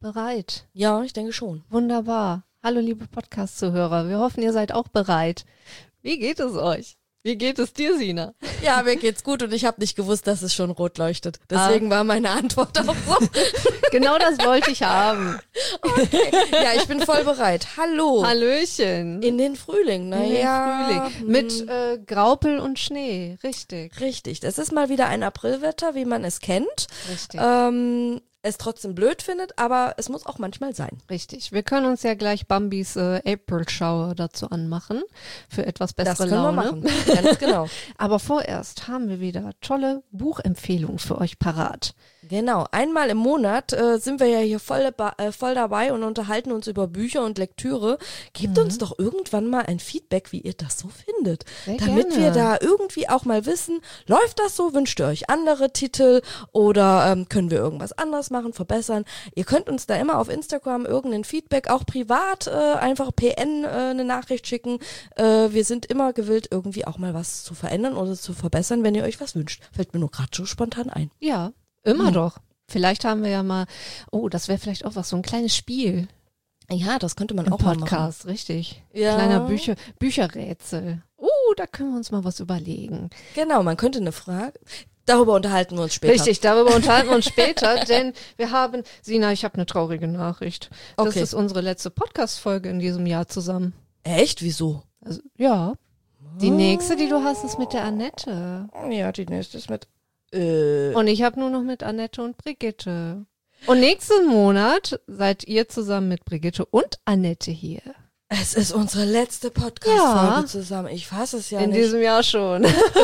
bereit? Ja, ich denke schon. Wunderbar. Hallo liebe Podcast-Zuhörer, wir hoffen, ihr seid auch bereit. Wie geht es euch? Wie geht es dir, Sina? Ja, mir geht's gut und ich habe nicht gewusst, dass es schon rot leuchtet. Deswegen war meine Antwort auch so. Genau das wollte ich haben. Okay. Ja, ich bin voll bereit. Hallo. Hallöchen. In den Frühling, In den Frühling. Mit Graupel und Schnee, richtig. Richtig, das ist mal wieder ein Aprilwetter, wie man es kennt. Richtig. Es trotzdem blöd findet, aber es muss auch manchmal sein. Richtig. Wir können uns ja gleich Bambis April Shower dazu anmachen für etwas bessere Laune. Das können wir machen, ganz genau. Aber vorerst haben wir wieder tolle Buchempfehlungen für euch parat. Genau, einmal im Monat sind wir ja hier voll dabei und unterhalten uns über Bücher und Lektüre. Gebt uns doch irgendwann mal ein Feedback, wie ihr das so findet. Sehr damit gerne. wir da irgendwie auch mal wissen, läuft das so, wünscht ihr euch andere Titel oder können wir irgendwas anderes machen, verbessern. Ihr könnt uns da immer auf Instagram irgendein Feedback, auch privat, einfach PN eine Nachricht schicken. Wir sind immer gewillt, irgendwie auch mal was zu verändern oder zu verbessern, wenn ihr euch was wünscht. Fällt mir nur gerade so spontan ein. Ja, immer doch. Vielleicht haben wir ja mal, das wäre vielleicht auch was, so ein kleines Spiel Ja, das könnte man im auch mal machen. Podcast, richtig. Ja. Kleiner Bücherrätsel. Da können wir uns mal was überlegen. Genau, man könnte eine Frage. Darüber unterhalten wir uns später. Richtig, darüber unterhalten wir uns später, denn wir haben, Sina, ich habe eine traurige Nachricht. Das Okay. ist unsere letzte Podcast-Folge in diesem Jahr zusammen. Echt? Wieso? Also, ja. Die nächste, die du hast, ist mit der Annette. Ja, die nächste ist mit. Und ich habe nur noch mit Annette und Brigitte. Und nächsten Monat seid ihr zusammen mit Brigitte und Annette hier. Es ist unsere letzte Podcast-Folge Ja. zusammen. Ich fasse es ja In nicht. diesem Jahr schon.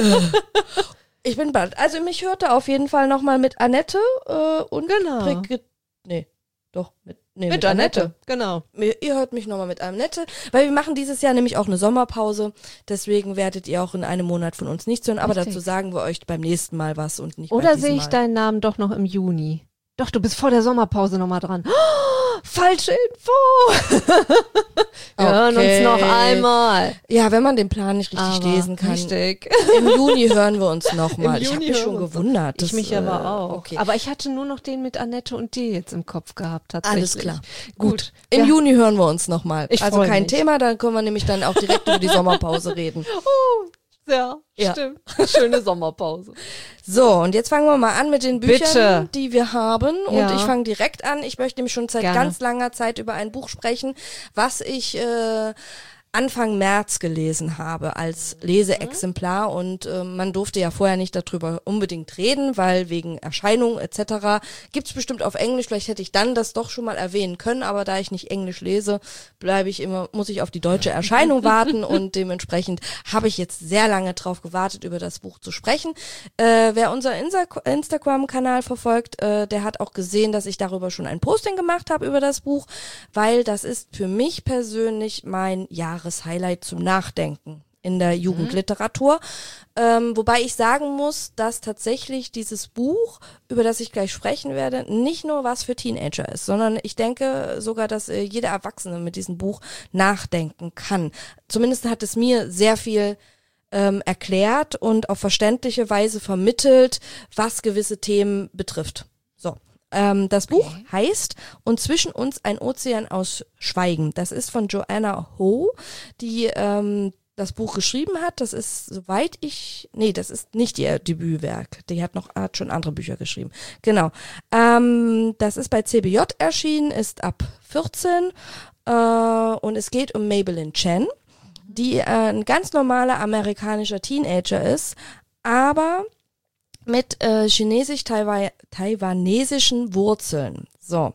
Ich bin bald. Also mich hörte auf jeden Fall nochmal mit Annette und Genau. Brigitte. Nee, doch. Mit Annette. Genau. Ihr hört mich nochmal mit Annette, weil wir machen dieses Jahr nämlich auch eine Sommerpause. Deswegen werdet ihr auch in einem Monat von uns nichts hören. Aber Richtig. dazu sagen wir euch beim nächsten Mal was und nicht bei Oder diesem sehe ich Mal. deinen Namen doch noch im Juni? Doch, du bist vor der Sommerpause nochmal dran. Oh, falsche Info! Wir hören uns noch einmal. Ja, wenn man den Plan nicht richtig Aber lesen kann. Richtig. Im Juni hören wir uns nochmal. Im Ich habe Juni mich hören schon wir uns gewundert. Ich mich aber auch. Okay. Aber ich hatte nur noch den mit Annette und dir jetzt im Kopf gehabt, tatsächlich. Alles klar. Gut. Im Ja. Juni hören wir uns nochmal. Ich Also freu kein mich. Thema, dann können wir nämlich dann auch direkt über die Sommerpause reden. Ja, Ja. stimmt. Schöne Sommerpause. So, und jetzt fangen wir mal an mit den Büchern, Bitte. die wir haben. Und Ja. ich fange direkt an. Ich möchte nämlich schon seit Gerne. ganz langer Zeit über ein Buch sprechen, was ich Anfang März gelesen habe als Leseexemplar. Und man durfte ja vorher nicht darüber unbedingt reden, weil wegen Erscheinung etc. Gibt's bestimmt auf Englisch. Vielleicht hätte ich dann das doch schon mal erwähnen können, aber da ich nicht Englisch lese, muss ich auf die deutsche Erscheinung warten und dementsprechend habe ich jetzt sehr lange drauf gewartet, über das Buch zu sprechen. Wer unser Instagram-Kanal verfolgt, der hat auch gesehen, dass ich darüber schon ein Posting gemacht habe über das Buch, weil das ist für mich persönlich mein Jahreshighlight zum Nachdenken in der Jugendliteratur. Wobei ich sagen muss, dass tatsächlich dieses Buch, über das ich gleich sprechen werde, nicht nur was für Teenager ist, sondern ich denke sogar, dass jeder Erwachsene mit diesem Buch nachdenken kann. Zumindest hat es mir sehr viel erklärt und auf verständliche Weise vermittelt, was gewisse Themen betrifft. So. Das Buch heißt „Und zwischen uns ein Ozean aus Schweigen". Das ist von Joanna Ho, die das Buch geschrieben hat. Das ist, das ist nicht ihr Debütwerk. Die hat schon andere Bücher geschrieben. Genau. Das ist bei CBJ erschienen, ist ab 14 und es geht um Maybelline Chen, die ein ganz normaler amerikanischer Teenager ist, aber mit chinesisch-taiwanesischen Wurzeln. So.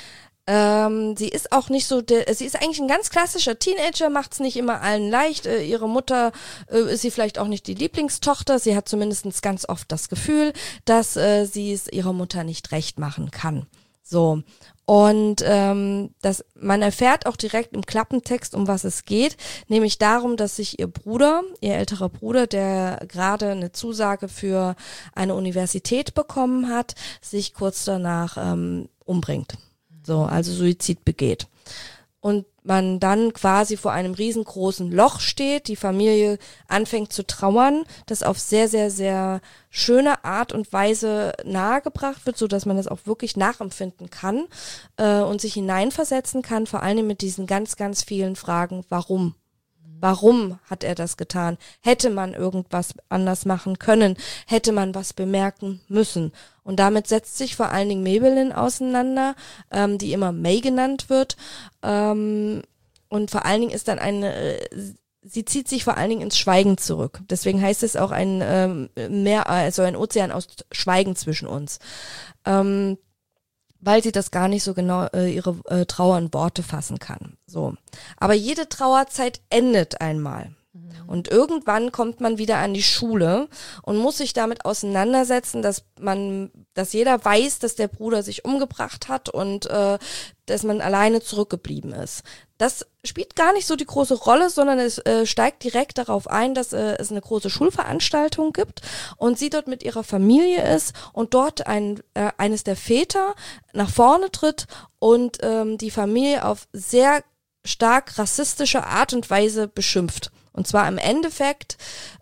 Sie ist auch nicht so, sie ist eigentlich ein ganz klassischer Teenager, macht's nicht immer allen leicht. Ihre Mutter ist sie vielleicht auch nicht die Lieblingstochter. Sie hat zumindest ganz oft das Gefühl, dass sie es ihrer Mutter nicht recht machen kann. So. Und man erfährt auch direkt im Klappentext, um was es geht, nämlich darum, dass sich ihr älterer Bruder, der gerade eine Zusage für eine Universität bekommen hat, sich kurz danach umbringt. So, also Suizid begeht. und man dann quasi vor einem riesengroßen Loch steht, die Familie anfängt zu trauern, das auf sehr, sehr, sehr schöne Art und Weise nahegebracht wird, so dass man das auch wirklich nachempfinden kann und sich hineinversetzen kann, vor allem mit diesen ganz, ganz vielen Fragen, warum? Warum hat er das getan? Hätte man irgendwas anders machen können? Hätte man was bemerken müssen? Und damit setzt sich vor allen Dingen Maybelline auseinander, die immer May genannt wird. Und vor allen Dingen ist dann sie zieht sich vor allen Dingen ins Schweigen zurück. Deswegen heißt es auch ein ein Ozean aus Schweigen zwischen uns. Weil sie das gar nicht so genau ihre Trauer in Worte fassen kann. So. Aber jede Trauerzeit endet einmal. Und irgendwann kommt man wieder an die Schule und muss sich damit auseinandersetzen, dass jeder weiß, dass der Bruder sich umgebracht hat und dass man alleine zurückgeblieben ist. Das spielt gar nicht so die große Rolle, sondern es steigt direkt darauf ein, dass es eine große Schulveranstaltung gibt und sie dort mit ihrer Familie ist und dort eines der Väter nach vorne tritt und die Familie auf sehr stark rassistische Art und Weise beschimpft. Und zwar im Endeffekt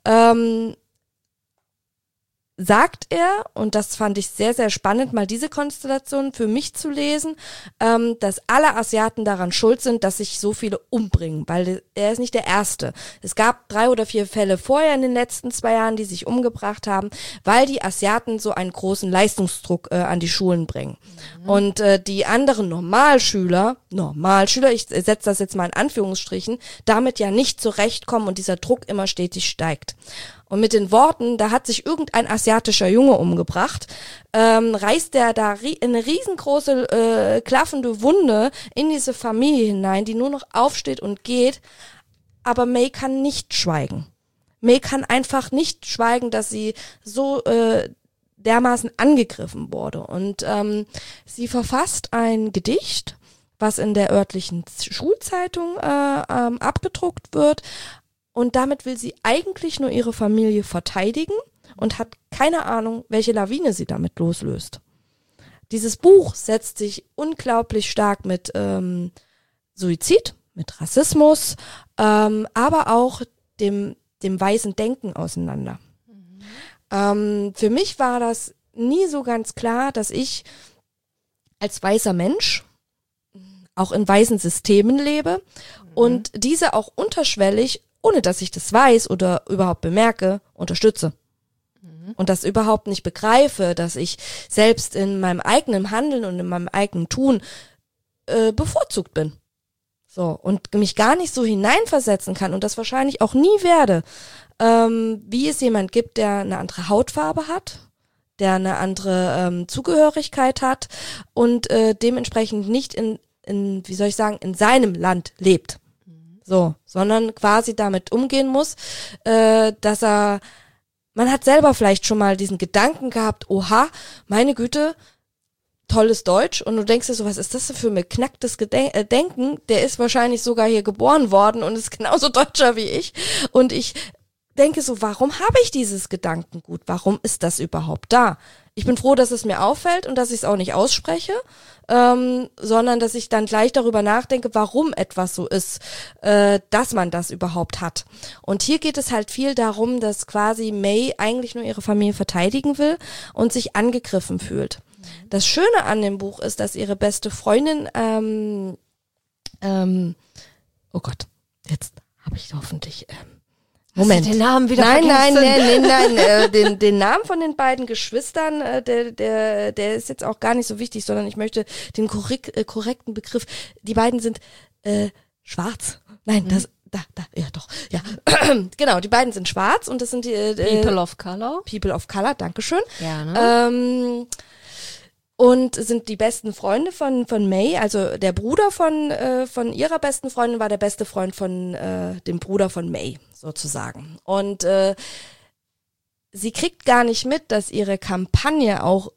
sagt er, und das fand ich sehr, sehr spannend, mal diese Konstellation für mich zu lesen, dass alle Asiaten daran schuld sind, dass sich so viele umbringen, weil er ist nicht der Erste. Es gab 3 oder 4 Fälle vorher in den letzten 2 Jahren, die sich umgebracht haben, weil die Asiaten so einen großen Leistungsdruck an die Schulen bringen. Und die anderen Normalschüler, ich setze das jetzt mal in Anführungsstrichen, damit ja nicht zurechtkommen und dieser Druck immer stetig steigt. Und mit den Worten, da hat sich irgendein asiatischer Junge umgebracht, reißt der da eine riesengroße klaffende Wunde in diese Familie hinein, die nur noch aufsteht und geht. Aber May kann nicht schweigen. May kann einfach nicht schweigen, dass sie so dermaßen angegriffen wurde. Und sie verfasst ein Gedicht, was in der örtlichen Schulzeitung abgedruckt wird. Und damit will sie eigentlich nur ihre Familie verteidigen und hat keine Ahnung, welche Lawine sie damit loslöst. Dieses Buch setzt sich unglaublich stark mit Suizid, mit Rassismus, aber auch dem weißen Denken auseinander. Für mich war das nie so ganz klar, dass ich als weißer Mensch auch in weißen Systemen lebe und diese auch unterschwellig, ohne dass ich das weiß oder überhaupt bemerke, unterstütze. Und das überhaupt nicht begreife, dass ich selbst in meinem eigenen Handeln und in meinem eigenen Tun bevorzugt bin. So, und mich gar nicht so hineinversetzen kann und das wahrscheinlich auch nie werde, wie es jemand gibt, der eine andere Hautfarbe hat, der eine andere Zugehörigkeit hat und dementsprechend nicht in seinem Land lebt. So, sondern quasi damit umgehen muss, dass man hat selber vielleicht schon mal diesen Gedanken gehabt, oha, meine Güte, tolles Deutsch, und du denkst dir so, was ist das für ein beknacktes Denken, der ist wahrscheinlich sogar hier geboren worden und ist genauso Deutscher wie ich, und ich denke so, warum habe ich dieses Gedankengut, warum ist das überhaupt da? Ich bin froh, dass es mir auffällt und dass ich es auch nicht ausspreche, sondern dass ich dann gleich darüber nachdenke, warum etwas so ist, dass man das überhaupt hat. Und hier geht es halt viel darum, dass quasi May eigentlich nur ihre Familie verteidigen will und sich angegriffen fühlt. Das Schöne an dem Buch ist, dass ihre beste Freundin, oh Gott, jetzt habe ich hoffentlich... Moment. Den Namen wieder nein, vergessen? Den Namen von den beiden Geschwistern, der ist jetzt auch gar nicht so wichtig, sondern ich möchte den korrekten Begriff. Die beiden sind schwarz. Nein, ja. Genau, die beiden sind schwarz und das sind die People of Color. People of Color, dankeschön. Ja, ne? Und sind die besten Freunde von May, also der Bruder von ihrer besten Freundin war der beste Freund von dem Bruder von May, sozusagen. Und sie kriegt gar nicht mit, dass ihre Kampagne auch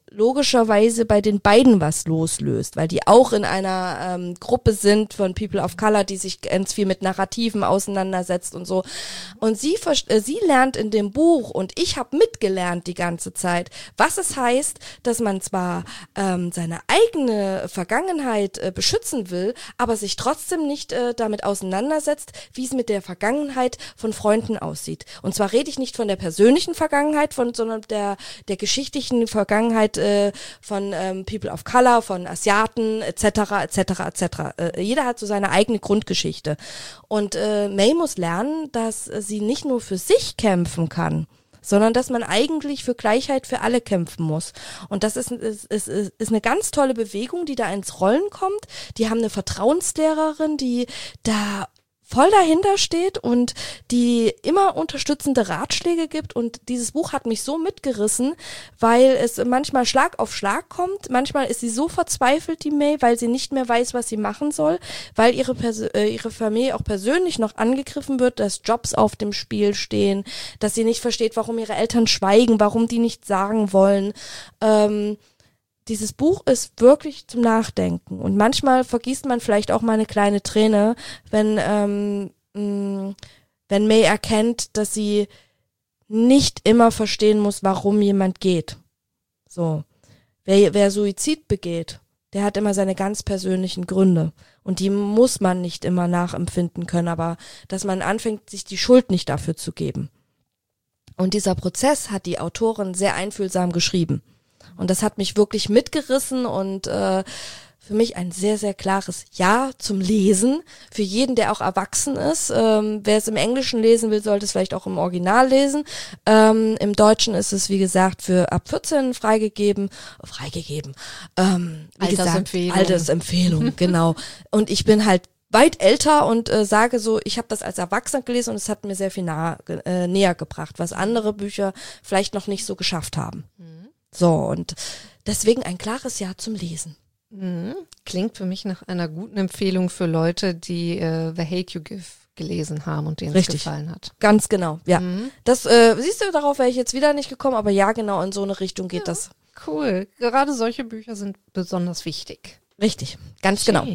logischerweise bei den beiden was loslöst, weil die auch in einer Gruppe sind von People of Color, die sich ganz viel mit Narrativen auseinandersetzt und so. Und sie lernt in dem Buch, und ich habe mitgelernt die ganze Zeit, was es heißt, dass man zwar seine eigene Vergangenheit beschützen will, aber sich trotzdem nicht damit auseinandersetzt, wie es mit der Vergangenheit von Freunden aussieht. Und zwar rede ich nicht von der persönlichen Vergangenheit, sondern der geschichtlichen Vergangenheit von People of Color, von Asiaten etc. etc. etc. Jeder hat so seine eigene Grundgeschichte. Und May muss lernen, dass sie nicht nur für sich kämpfen kann, sondern dass man eigentlich für Gleichheit für alle kämpfen muss. Und das ist eine ganz tolle Bewegung, die da ins Rollen kommt. Die haben eine Vertrauenslehrerin, die da voll dahinter steht und die immer unterstützende Ratschläge gibt, und dieses Buch hat mich so mitgerissen, weil es manchmal Schlag auf Schlag kommt, manchmal ist sie so verzweifelt, die May, weil sie nicht mehr weiß, was sie machen soll, weil ihre Familie auch persönlich noch angegriffen wird, dass Jobs auf dem Spiel stehen, dass sie nicht versteht, warum ihre Eltern schweigen, warum die nichts sagen wollen. Dieses Buch ist wirklich zum Nachdenken, und manchmal vergießt man vielleicht auch mal eine kleine Träne, wenn May erkennt, dass sie nicht immer verstehen muss, warum jemand geht. So, wer Suizid begeht, der hat immer seine ganz persönlichen Gründe, und die muss man nicht immer nachempfinden können, aber dass man anfängt, sich die Schuld nicht dafür zu geben. Und dieser Prozess hat die Autorin sehr einfühlsam geschrieben. Und das hat mich wirklich mitgerissen und für mich ein sehr, sehr klares Ja zum Lesen. Für jeden, der auch erwachsen ist. Wer es im Englischen lesen will, sollte es vielleicht auch im Original lesen. Im Deutschen ist es, wie gesagt, für ab 14 freigegeben. Altersempfehlung, genau. Und ich bin halt weit älter und sage so, ich habe das als Erwachsener gelesen und es hat mir sehr viel näher gebracht, was andere Bücher vielleicht noch nicht so geschafft haben. So, und deswegen ein klares Ja zum Lesen. Klingt für mich nach einer guten Empfehlung für Leute, die The Hate You Give gelesen haben und denen es gefallen hat. Ganz genau, ja. Das siehst du, darauf wäre ich jetzt wieder nicht gekommen, aber ja, genau in so eine Richtung geht das. Cool. Gerade solche Bücher sind besonders wichtig. Richtig, ganz genau.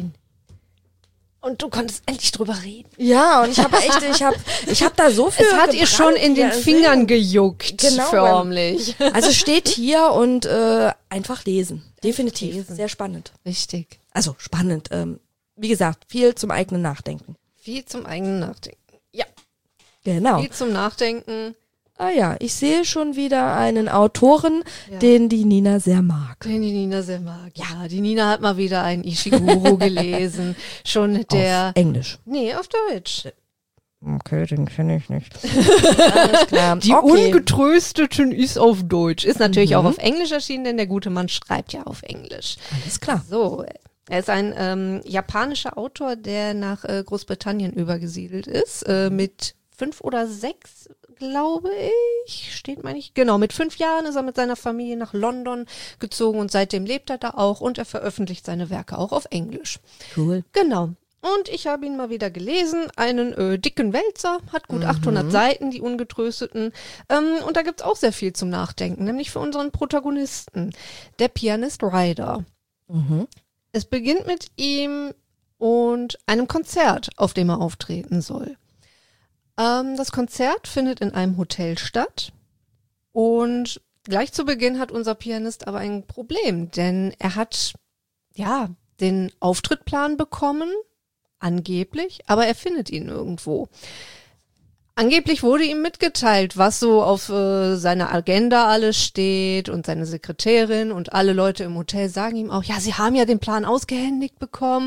Und du konntest endlich drüber reden. Ja, und ich habe da so viel. Es hat ihr schon in den Fingern gejuckt, genau, förmlich. Also steht hier und einfach lesen. Definitiv. Lesen. Sehr spannend. Richtig. Also spannend. Wie gesagt, viel zum eigenen Nachdenken. Viel zum eigenen Nachdenken. Ja. Genau. Viel zum Nachdenken. Ah ja, ich sehe schon wieder einen Autoren, den die Nina sehr mag. Den die Nina sehr mag, ja. Die Nina hat mal wieder einen Ishiguro gelesen. Schon der... Auf Englisch? Nee, auf Deutsch. Okay, den kenne ich nicht. Alles klar. Die Ungetrösteten ist auf Deutsch. Ist natürlich auch auf Englisch erschienen, denn der gute Mann schreibt ja auf Englisch. Alles klar. So, er ist ein japanischer Autor, der nach Großbritannien übergesiedelt ist, mit 5 oder 6, glaube ich, steht meine ich. Genau, mit 5 Jahren ist er mit seiner Familie nach London gezogen und seitdem lebt er da auch und er veröffentlicht seine Werke auch auf Englisch. Cool. Genau. Und ich habe ihn mal wieder gelesen, einen dicken Wälzer, hat gut 800 Seiten, die Ungetrösteten. Und da gibt's auch sehr viel zum Nachdenken, nämlich für unseren Protagonisten, der Pianist Ryder. Es beginnt mit ihm und einem Konzert, auf dem er auftreten soll. Das Konzert findet in einem Hotel statt und gleich zu Beginn hat unser Pianist aber ein Problem, denn er hat den Auftrittplan bekommen, angeblich, aber er findet ihn nirgendwo. Angeblich wurde ihm mitgeteilt, was so auf seiner Agenda alles steht und seine Sekretärin und alle Leute im Hotel sagen ihm auch, ja, sie haben ja den Plan ausgehändigt bekommen.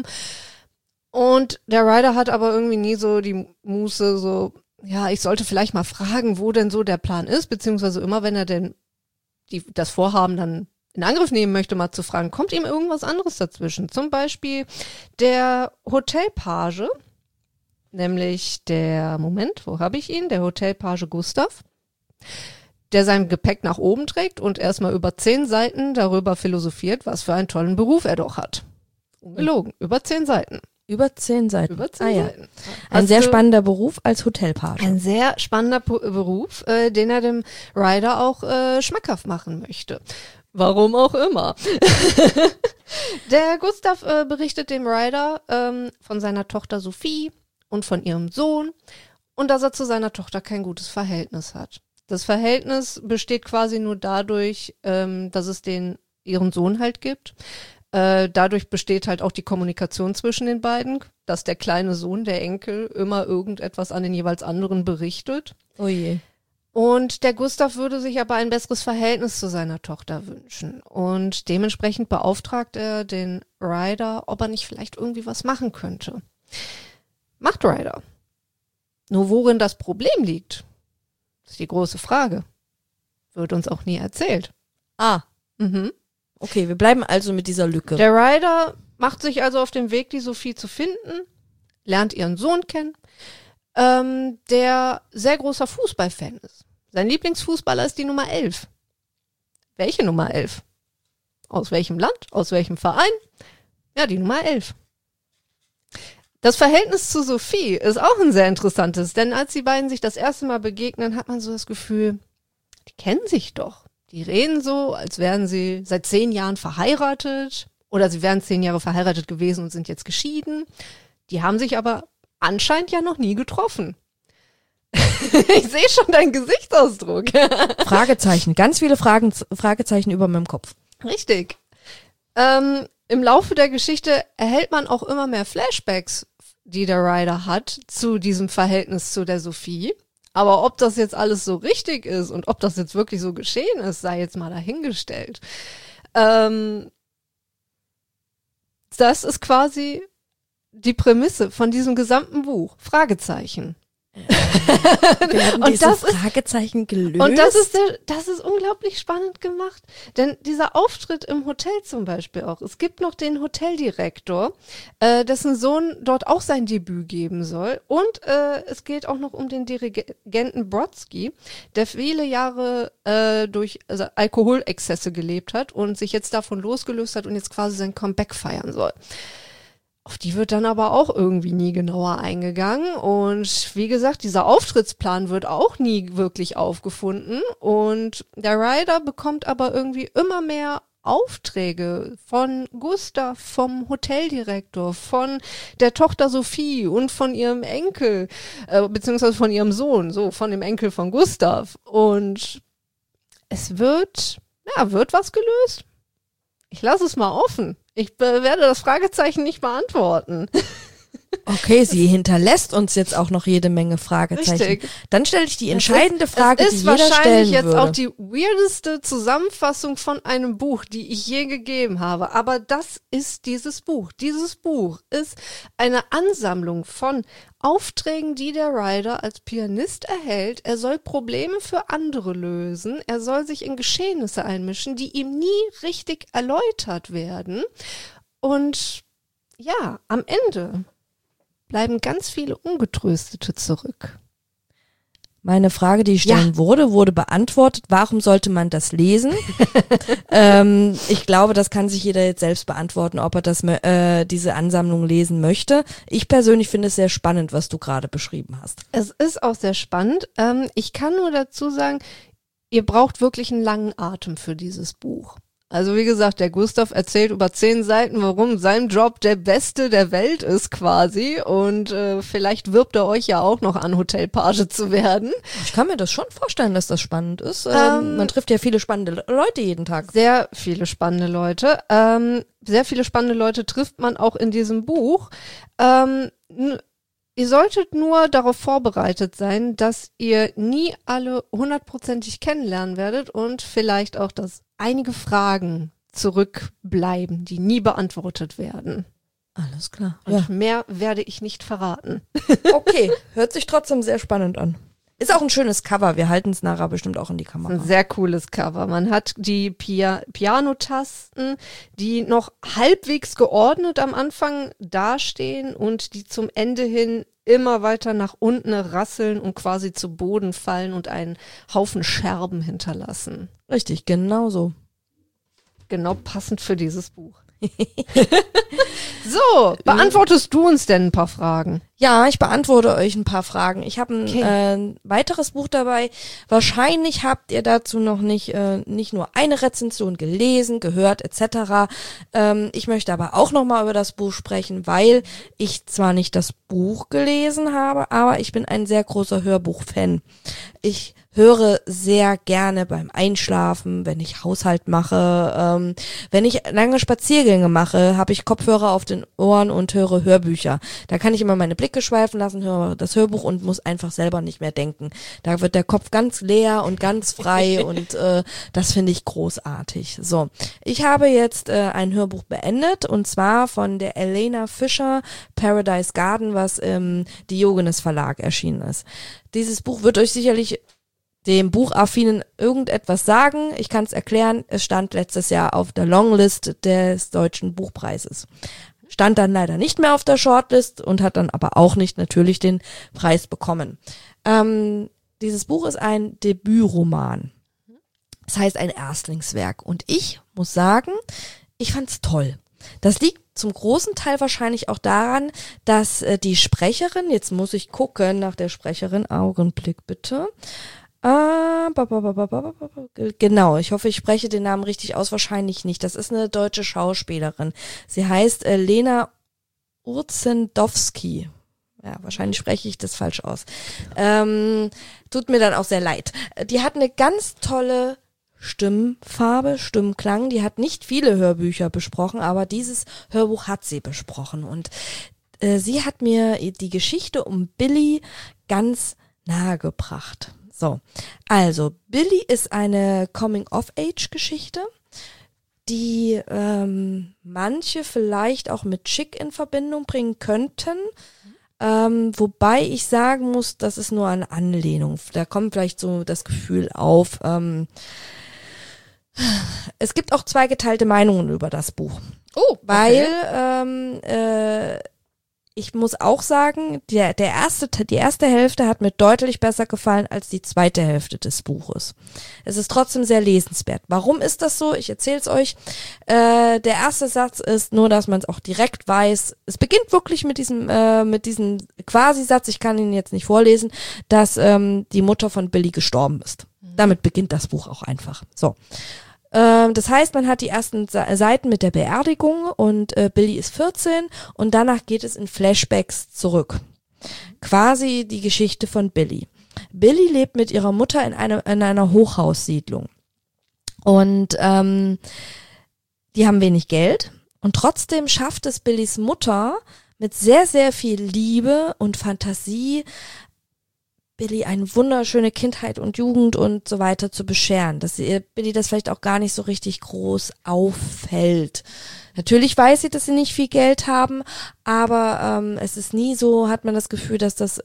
Und der Ryder hat aber irgendwie nie so die Muße, so, ja, ich sollte vielleicht mal fragen, wo denn so der Plan ist, beziehungsweise immer, wenn er denn das Vorhaben dann in Angriff nehmen möchte, mal zu fragen, kommt ihm irgendwas anderes dazwischen? Zum Beispiel der Hotelpage, nämlich der Hotelpage Gustav, der sein Gepäck nach oben trägt und erstmal über 10 Seiten darüber philosophiert, was für einen tollen Beruf er doch hat. Ungelogen, über 10 Seiten. Über 10 Seiten. Über 10 Seiten. Ein sehr spannender Beruf als Hotelpage. Ein sehr spannender Beruf, den er dem Ryder auch schmackhaft machen möchte. Warum auch immer. Der Gustav berichtet dem Ryder von seiner Tochter Sophie und von ihrem Sohn und dass er zu seiner Tochter kein gutes Verhältnis hat. Das Verhältnis besteht quasi nur dadurch, dass es ihren Sohn halt gibt. Dadurch besteht halt auch die Kommunikation zwischen den beiden, dass der kleine Sohn, der Enkel, immer irgendetwas an den jeweils anderen berichtet. Oh je. Und der Gustav würde sich aber ein besseres Verhältnis zu seiner Tochter wünschen. Und dementsprechend beauftragt er den Ryder, ob er nicht vielleicht irgendwie was machen könnte. Macht Ryder. Nur worin das Problem liegt, ist die große Frage. Wird uns auch nie erzählt. Mhm. Okay, wir bleiben also mit dieser Lücke. Der Ryder macht sich also auf den Weg, die Sophie zu finden, lernt ihren Sohn kennen, der sehr großer Fußballfan ist. Sein Lieblingsfußballer ist die Nummer 11. Welche Nummer 11? Aus welchem Land? Aus welchem Verein? Ja, die Nummer 11. Das Verhältnis zu Sophie ist auch ein sehr interessantes, denn als die beiden sich das erste Mal begegnen, hat man so das Gefühl, die kennen sich doch. Die reden so, als wären sie seit 10 Jahren verheiratet oder sie wären 10 Jahre verheiratet gewesen und sind jetzt geschieden. Die haben sich aber anscheinend ja noch nie getroffen. Ich sehe schon deinen Gesichtsausdruck. Fragezeichen, ganz viele Fragezeichen über meinem Kopf. Richtig. Im Laufe der Geschichte erhält man auch immer mehr Flashbacks, die der Ryder hat zu diesem Verhältnis zu der Sophie. Aber ob das jetzt alles so richtig ist und ob das jetzt wirklich so geschehen ist, sei jetzt mal dahingestellt. Das ist quasi die Prämisse von diesem gesamten Buch. Fragezeichen. Werden und diese Fragezeichen gelöst? Und das ist unglaublich spannend gemacht. Denn dieser Auftritt im Hotel zum Beispiel auch. Es gibt noch den Hoteldirektor, dessen Sohn dort auch sein Debüt geben soll. Und es geht auch noch um den Dirigenten Brodsky, der viele Jahre durch Alkoholexzesse gelebt hat und sich jetzt davon losgelöst hat und jetzt quasi sein Comeback feiern soll. Auf die wird dann aber auch irgendwie nie genauer eingegangen. Und wie gesagt, dieser Auftrittsplan wird auch nie wirklich aufgefunden. Und der Ryder bekommt aber irgendwie immer mehr Aufträge von Gustav, vom Hoteldirektor, von der Tochter Sophie und von ihrem Enkel, beziehungsweise von ihrem Sohn, so von dem Enkel von Gustav. Und es wird was gelöst. Ich lasse es mal offen. Ich werde das Fragezeichen nicht beantworten. Okay, sie hinterlässt uns jetzt auch noch jede Menge Fragezeichen. Richtig. Dann stelle ich die entscheidende Frage, die jeder stellen würde. Das ist wahrscheinlich jetzt auch die weirdeste Zusammenfassung von einem Buch, die ich je gegeben habe. Aber das ist dieses Buch. Dieses Buch ist eine Ansammlung von Aufträgen, die der Ryder als Pianist erhält. Er soll Probleme für andere lösen. Er soll sich in Geschehnisse einmischen, die ihm nie richtig erläutert werden. Und ja, am Ende bleiben ganz viele Ungetröstete zurück. Meine Frage, die ich stellen wurde beantwortet. Warum sollte man das lesen? Ich glaube, das kann sich jeder jetzt selbst beantworten, ob er diese Ansammlung lesen möchte. Ich persönlich finde es sehr spannend, was du gerade beschrieben hast. Es ist auch sehr spannend. Ich kann nur dazu sagen, ihr braucht wirklich einen langen Atem für dieses Buch. Also wie gesagt, der Gustav erzählt über 10 Seiten, warum sein Job der beste der Welt ist quasi und vielleicht wirbt er euch ja auch noch an, Hotelpage zu werden. Ich kann mir das schon vorstellen, dass das spannend ist. Man trifft ja viele spannende Leute jeden Tag. Sehr viele spannende Leute. Sehr viele spannende Leute trifft man auch in diesem Buch. Ihr solltet nur darauf vorbereitet sein, dass ihr nie alle 100%ig kennenlernen werdet und vielleicht auch, dass einige Fragen zurückbleiben, die nie beantwortet werden. Alles klar. Und mehr werde ich nicht verraten. Okay, hört sich trotzdem sehr spannend an. Ist auch ein schönes Cover, wir halten es nachher bestimmt auch in die Kamera. Ein sehr cooles Cover. Man hat die Pianotasten, die noch halbwegs geordnet am Anfang dastehen und die zum Ende hin immer weiter nach unten rasseln und quasi zu Boden fallen und einen Haufen Scherben hinterlassen. Richtig, genau so. Genau passend für dieses Buch. So, beantwortest du uns denn ein paar Fragen? Ja, ich beantworte euch ein paar Fragen. Ich habe ein weiteres Buch dabei. Wahrscheinlich habt ihr dazu noch nicht nur eine Rezension gelesen, gehört etc. Ich möchte aber auch nochmal über das Buch sprechen, weil ich zwar nicht das Buch gelesen habe, aber ich bin ein sehr großer Hörbuch-Fan. Ich höre sehr gerne beim Einschlafen, wenn ich Haushalt mache, wenn ich lange Spaziergänge mache, habe ich Kopfhörer auf den Ohren und höre Hörbücher. Da kann ich immer meine Blicke schweifen lassen, höre das Hörbuch und muss einfach selber nicht mehr denken. Da wird der Kopf ganz leer und ganz frei und das finde ich großartig. So, ich habe jetzt ein Hörbuch beendet und zwar von der Elena Fischer, Paradise Garden, was im Diogenes Verlag erschienen ist. Dieses Buch wird euch sicherlich dem Buchaffinen irgendetwas sagen. Ich kann es erklären, es stand letztes Jahr auf der Longlist des Deutschen Buchpreises. Stand dann leider nicht mehr auf der Shortlist und hat dann aber auch nicht natürlich den Preis bekommen. Dieses Buch ist ein Debütroman. Das heißt ein Erstlingswerk. Und ich muss sagen, ich fand's toll. Das liegt zum großen Teil wahrscheinlich auch daran, dass die Sprecherin, jetzt muss ich gucken nach der Sprecherin, Augenblick bitte. Genau, ich hoffe, ich spreche den Namen richtig aus, wahrscheinlich nicht. Das ist eine deutsche Schauspielerin. Sie heißt Lena Urzendowski. Ja, wahrscheinlich spreche ich das falsch aus. Tut mir dann auch sehr leid. Die hat eine ganz tolle Stimmfarbe, Stimmklang. Die hat nicht viele Hörbücher besprochen, aber dieses Hörbuch hat sie besprochen. Und sie hat mir die Geschichte um Billy ganz nahe gebracht. So, also Billy ist eine Coming-of-Age-Geschichte, die manche vielleicht auch mit Chick in Verbindung bringen könnten, wobei ich sagen muss, das ist nur eine Anlehnung. Da kommt vielleicht so das Gefühl auf. Es gibt auch zweigeteilte Meinungen über das Buch. Oh, okay. Weil ich muss auch sagen, die erste Hälfte hat mir deutlich besser gefallen als die zweite Hälfte des Buches. Es ist trotzdem sehr lesenswert. Warum ist das so? Ich erzähle es euch. Der erste Satz ist nur, dass man es auch direkt weiß. Es beginnt wirklich mit diesem Quasi-Satz, ich kann ihn jetzt nicht vorlesen, dass die Mutter von Billy gestorben ist. Damit beginnt das Buch auch einfach. So. Das heißt, man hat die ersten Seiten mit der Beerdigung und Billy ist 14 und danach geht es in Flashbacks zurück. Quasi die Geschichte von Billy. Billy lebt mit ihrer Mutter in einer Hochhaussiedlung und die haben wenig Geld und trotzdem schafft es Billys Mutter mit sehr, sehr viel Liebe und Fantasie Billy eine wunderschöne Kindheit und Jugend und so weiter zu bescheren, dass Billy das vielleicht auch gar nicht so richtig groß auffällt. Natürlich weiß sie, dass sie nicht viel Geld haben, aber es ist nie so, hat man das Gefühl, dass das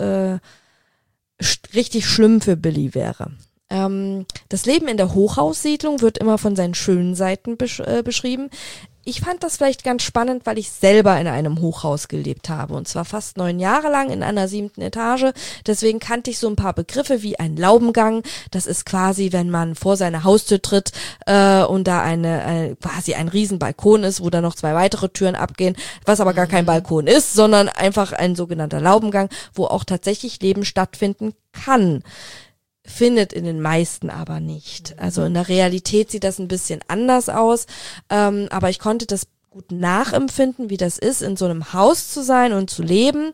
richtig schlimm für Billy wäre. Das Leben in der Hochhaussiedlung wird immer von seinen schönen Seiten beschrieben. Ich fand das vielleicht ganz spannend, weil ich selber in einem Hochhaus gelebt habe und zwar fast 9 Jahre lang in einer 7. Etage. Deswegen kannte ich so ein paar Begriffe wie ein Laubengang. Das ist quasi, wenn man vor seine Haustür tritt und da quasi ein Riesenbalkon ist, wo dann noch 2 weitere Türen abgehen, was aber gar kein Balkon ist, sondern einfach ein sogenannter Laubengang, wo auch tatsächlich Leben stattfinden kann. Findet in den meisten aber nicht. Also in der Realität sieht das ein bisschen anders aus, aber ich konnte das gut nachempfinden, wie das ist, in so einem Haus zu sein und zu leben.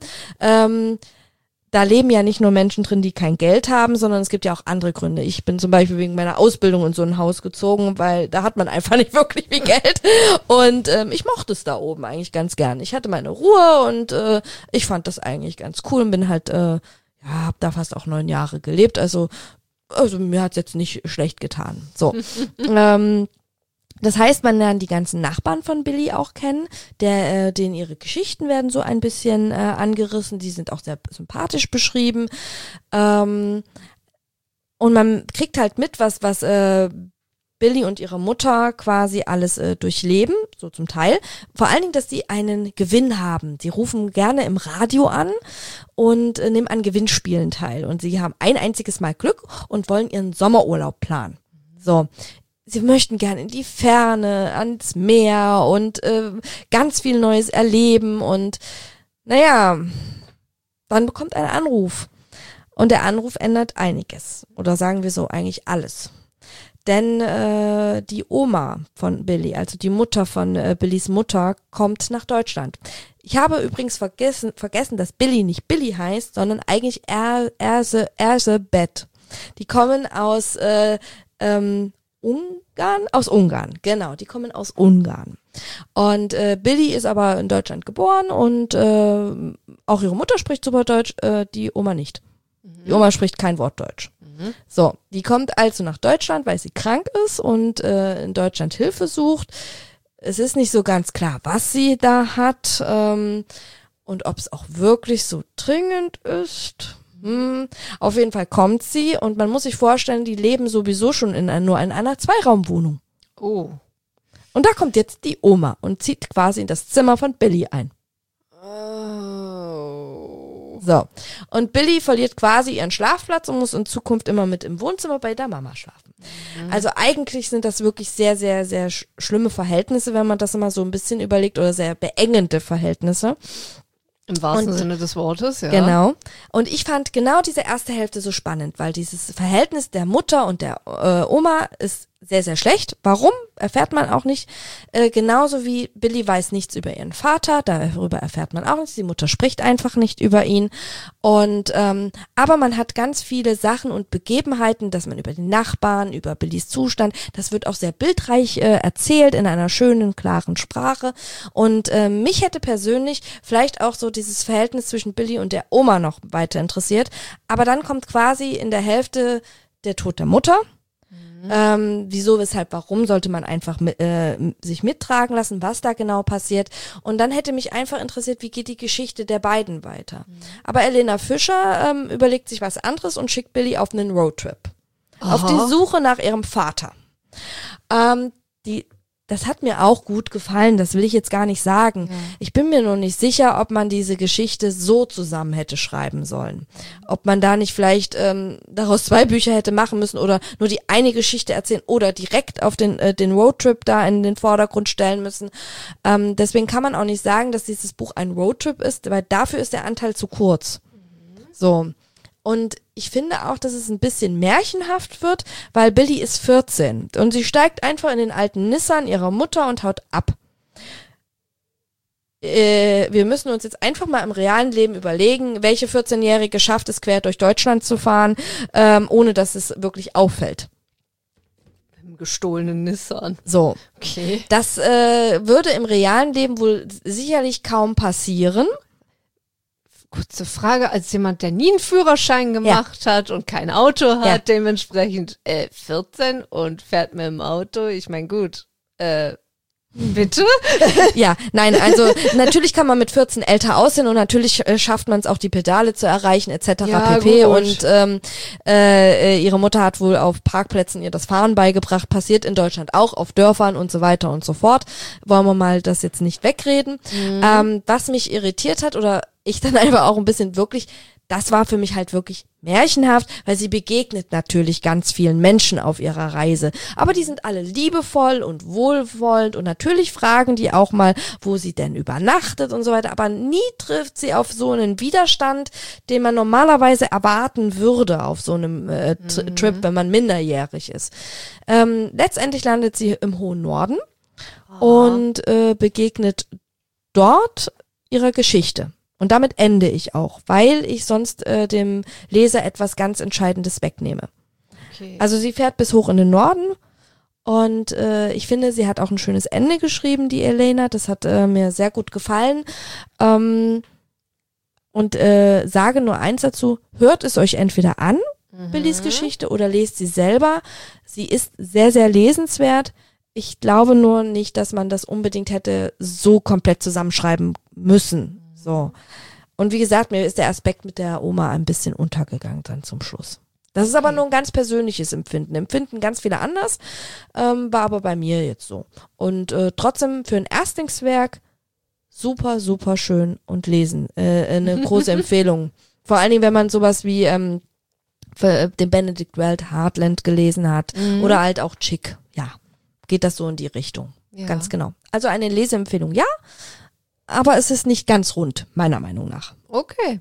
Da leben ja nicht nur Menschen drin, die kein Geld haben, sondern es gibt ja auch andere Gründe. Ich bin zum Beispiel wegen meiner Ausbildung in so ein Haus gezogen, weil da hat man einfach nicht wirklich viel Geld und ich mochte es da oben eigentlich ganz gern. Ich hatte meine Ruhe und ich fand das eigentlich ganz cool und bin halt habe da fast auch 9 Jahre gelebt, also mir hat's jetzt nicht schlecht getan. So, das heißt, man lernt die ganzen Nachbarn von Billy auch kennen, denen ihre Geschichten werden so ein bisschen angerissen, die sind auch sehr sympathisch beschrieben und man kriegt halt mit, was Billy und ihre Mutter quasi alles durchleben, so zum Teil. Vor allen Dingen, dass sie einen Gewinn haben. Sie rufen gerne im Radio an und nehmen an Gewinnspielen teil. Und sie haben ein einziges Mal Glück und wollen ihren Sommerurlaub planen. So. Sie möchten gerne in die Ferne, ans Meer und ganz viel Neues erleben und naja, Dann bekommt er einen Anruf. Und der Anruf ändert einiges. Oder sagen wir so, eigentlich alles. Denn die Oma von Billy, also die Mutter von Billys Mutter, kommt nach Deutschland. Ich habe übrigens vergessen, dass Billy nicht Billy heißt, sondern eigentlich Erzsébet. Die kommen aus Ungarn, genau, die kommen aus Ungarn. Und Billy ist aber in Deutschland geboren und auch ihre Mutter spricht super Deutsch, die Oma nicht. Die Oma spricht kein Wort Deutsch. So, die kommt also nach Deutschland, weil sie krank ist und in Deutschland Hilfe sucht. Es ist nicht so ganz klar, was sie da hat und ob es auch wirklich so dringend ist. Auf jeden Fall kommt sie und man muss sich vorstellen, die leben sowieso schon nur in einer Zweiraumwohnung. Oh. Und da kommt jetzt die Oma und zieht quasi in das Zimmer von Billy ein. So. Und Billy verliert quasi ihren Schlafplatz und muss in Zukunft immer mit im Wohnzimmer bei der Mama schlafen. Also eigentlich sind das wirklich sehr, sehr, sehr schlimme Verhältnisse, wenn man das immer so ein bisschen überlegt, oder sehr beengende Verhältnisse. Im wahrsten Sinne des Wortes, ja. Genau. Und ich fand genau diese erste Hälfte so spannend, weil dieses Verhältnis der Mutter und der Oma ist sehr, sehr schlecht. Warum? Erfährt man auch nicht. Genauso wie Billy weiß nichts über ihren Vater, darüber erfährt man auch nichts. Die Mutter spricht einfach nicht über ihn. Und aber man hat ganz viele Sachen und Begebenheiten, dass man über die Nachbarn, über Billys Zustand, das wird auch sehr bildreich erzählt in einer schönen, klaren Sprache. Und mich hätte persönlich vielleicht auch so dieses Verhältnis zwischen Billy und der Oma noch weiter interessiert. Aber dann kommt quasi in der Hälfte der Tod der Mutter. Wieso, weshalb, warum sollte man einfach sich mittragen lassen, was da genau passiert. Und dann hätte mich einfach interessiert, wie geht die Geschichte der beiden weiter. Aber Elena Fischer überlegt sich was anderes und schickt Billy auf einen Roadtrip. Auf die Suche nach ihrem Vater. Das hat mir auch gut gefallen, das will ich jetzt gar nicht sagen. Ja. Ich bin mir noch nicht sicher, ob man diese Geschichte so zusammen hätte schreiben sollen. Ob man da nicht vielleicht daraus 2 Bücher hätte machen müssen oder nur die eine Geschichte erzählen oder direkt auf den Roadtrip da in den Vordergrund stellen müssen. Deswegen kann man auch nicht sagen, dass dieses Buch ein Roadtrip ist, weil dafür ist der Anteil zu kurz. So. Und ich finde auch, dass es ein bisschen märchenhaft wird, weil Billy ist 14 und sie steigt einfach in den alten Nissan ihrer Mutter und haut ab. Wir müssen uns jetzt einfach mal im realen Leben überlegen, welche 14-Jährige schafft es, quer durch Deutschland zu fahren, ohne dass es wirklich auffällt. Im gestohlenen Nissan. So. Okay. Das würde im realen Leben wohl sicherlich kaum passieren. Kurze Frage, als jemand, der nie einen Führerschein gemacht hat und kein Auto hat, dementsprechend 14 und fährt mit dem Auto, ich meine gut, bitte? Ja, nein, also natürlich kann man mit 14 älter aussehen und natürlich schafft man es auch, die Pedale zu erreichen etc. pp. Gut. Und ihre Mutter hat wohl auf Parkplätzen ihr das Fahren beigebracht, passiert in Deutschland auch, auf Dörfern und so weiter und so fort. Wollen wir mal das jetzt nicht wegreden. Was mich irritiert hat oder ich dann einfach auch ein bisschen wirklich, das war für mich halt wirklich märchenhaft, weil sie begegnet natürlich ganz vielen Menschen auf ihrer Reise. Aber die sind alle liebevoll und wohlwollend und natürlich fragen die auch mal, wo sie denn übernachtet und so weiter. Aber nie trifft sie auf so einen Widerstand, den man normalerweise erwarten würde auf so einem Trip, wenn man minderjährig ist. Letztendlich landet sie im hohen Norden und begegnet dort ihrer Geschichte. Und damit ende ich auch, weil ich sonst dem Leser etwas ganz Entscheidendes wegnehme. Okay. Also sie fährt bis hoch in den Norden und ich finde, sie hat auch ein schönes Ende geschrieben, die Elena. Das hat mir sehr gut gefallen. Und sage nur eins dazu, hört es euch entweder an, Billys Geschichte, oder lest sie selber. Sie ist sehr, sehr lesenswert. Ich glaube nur nicht, dass man das unbedingt hätte so komplett zusammenschreiben müssen. So. Und wie gesagt, mir ist der Aspekt mit der Oma ein bisschen untergegangen dann zum Schluss. Das ist aber nur ein ganz persönliches Empfinden. Empfinden ganz viele anders, war aber bei mir jetzt so. Und trotzdem für ein Erstlingswerk super, super schön und lesen. Eine große Empfehlung. Vor allen Dingen, wenn man sowas wie den Benedict Wells Heartland gelesen hat oder halt auch Chick. Ja, geht das so in die Richtung. Ja. Ganz genau. Also eine Leseempfehlung, ja. Aber es ist nicht ganz rund, meiner Meinung nach. Okay.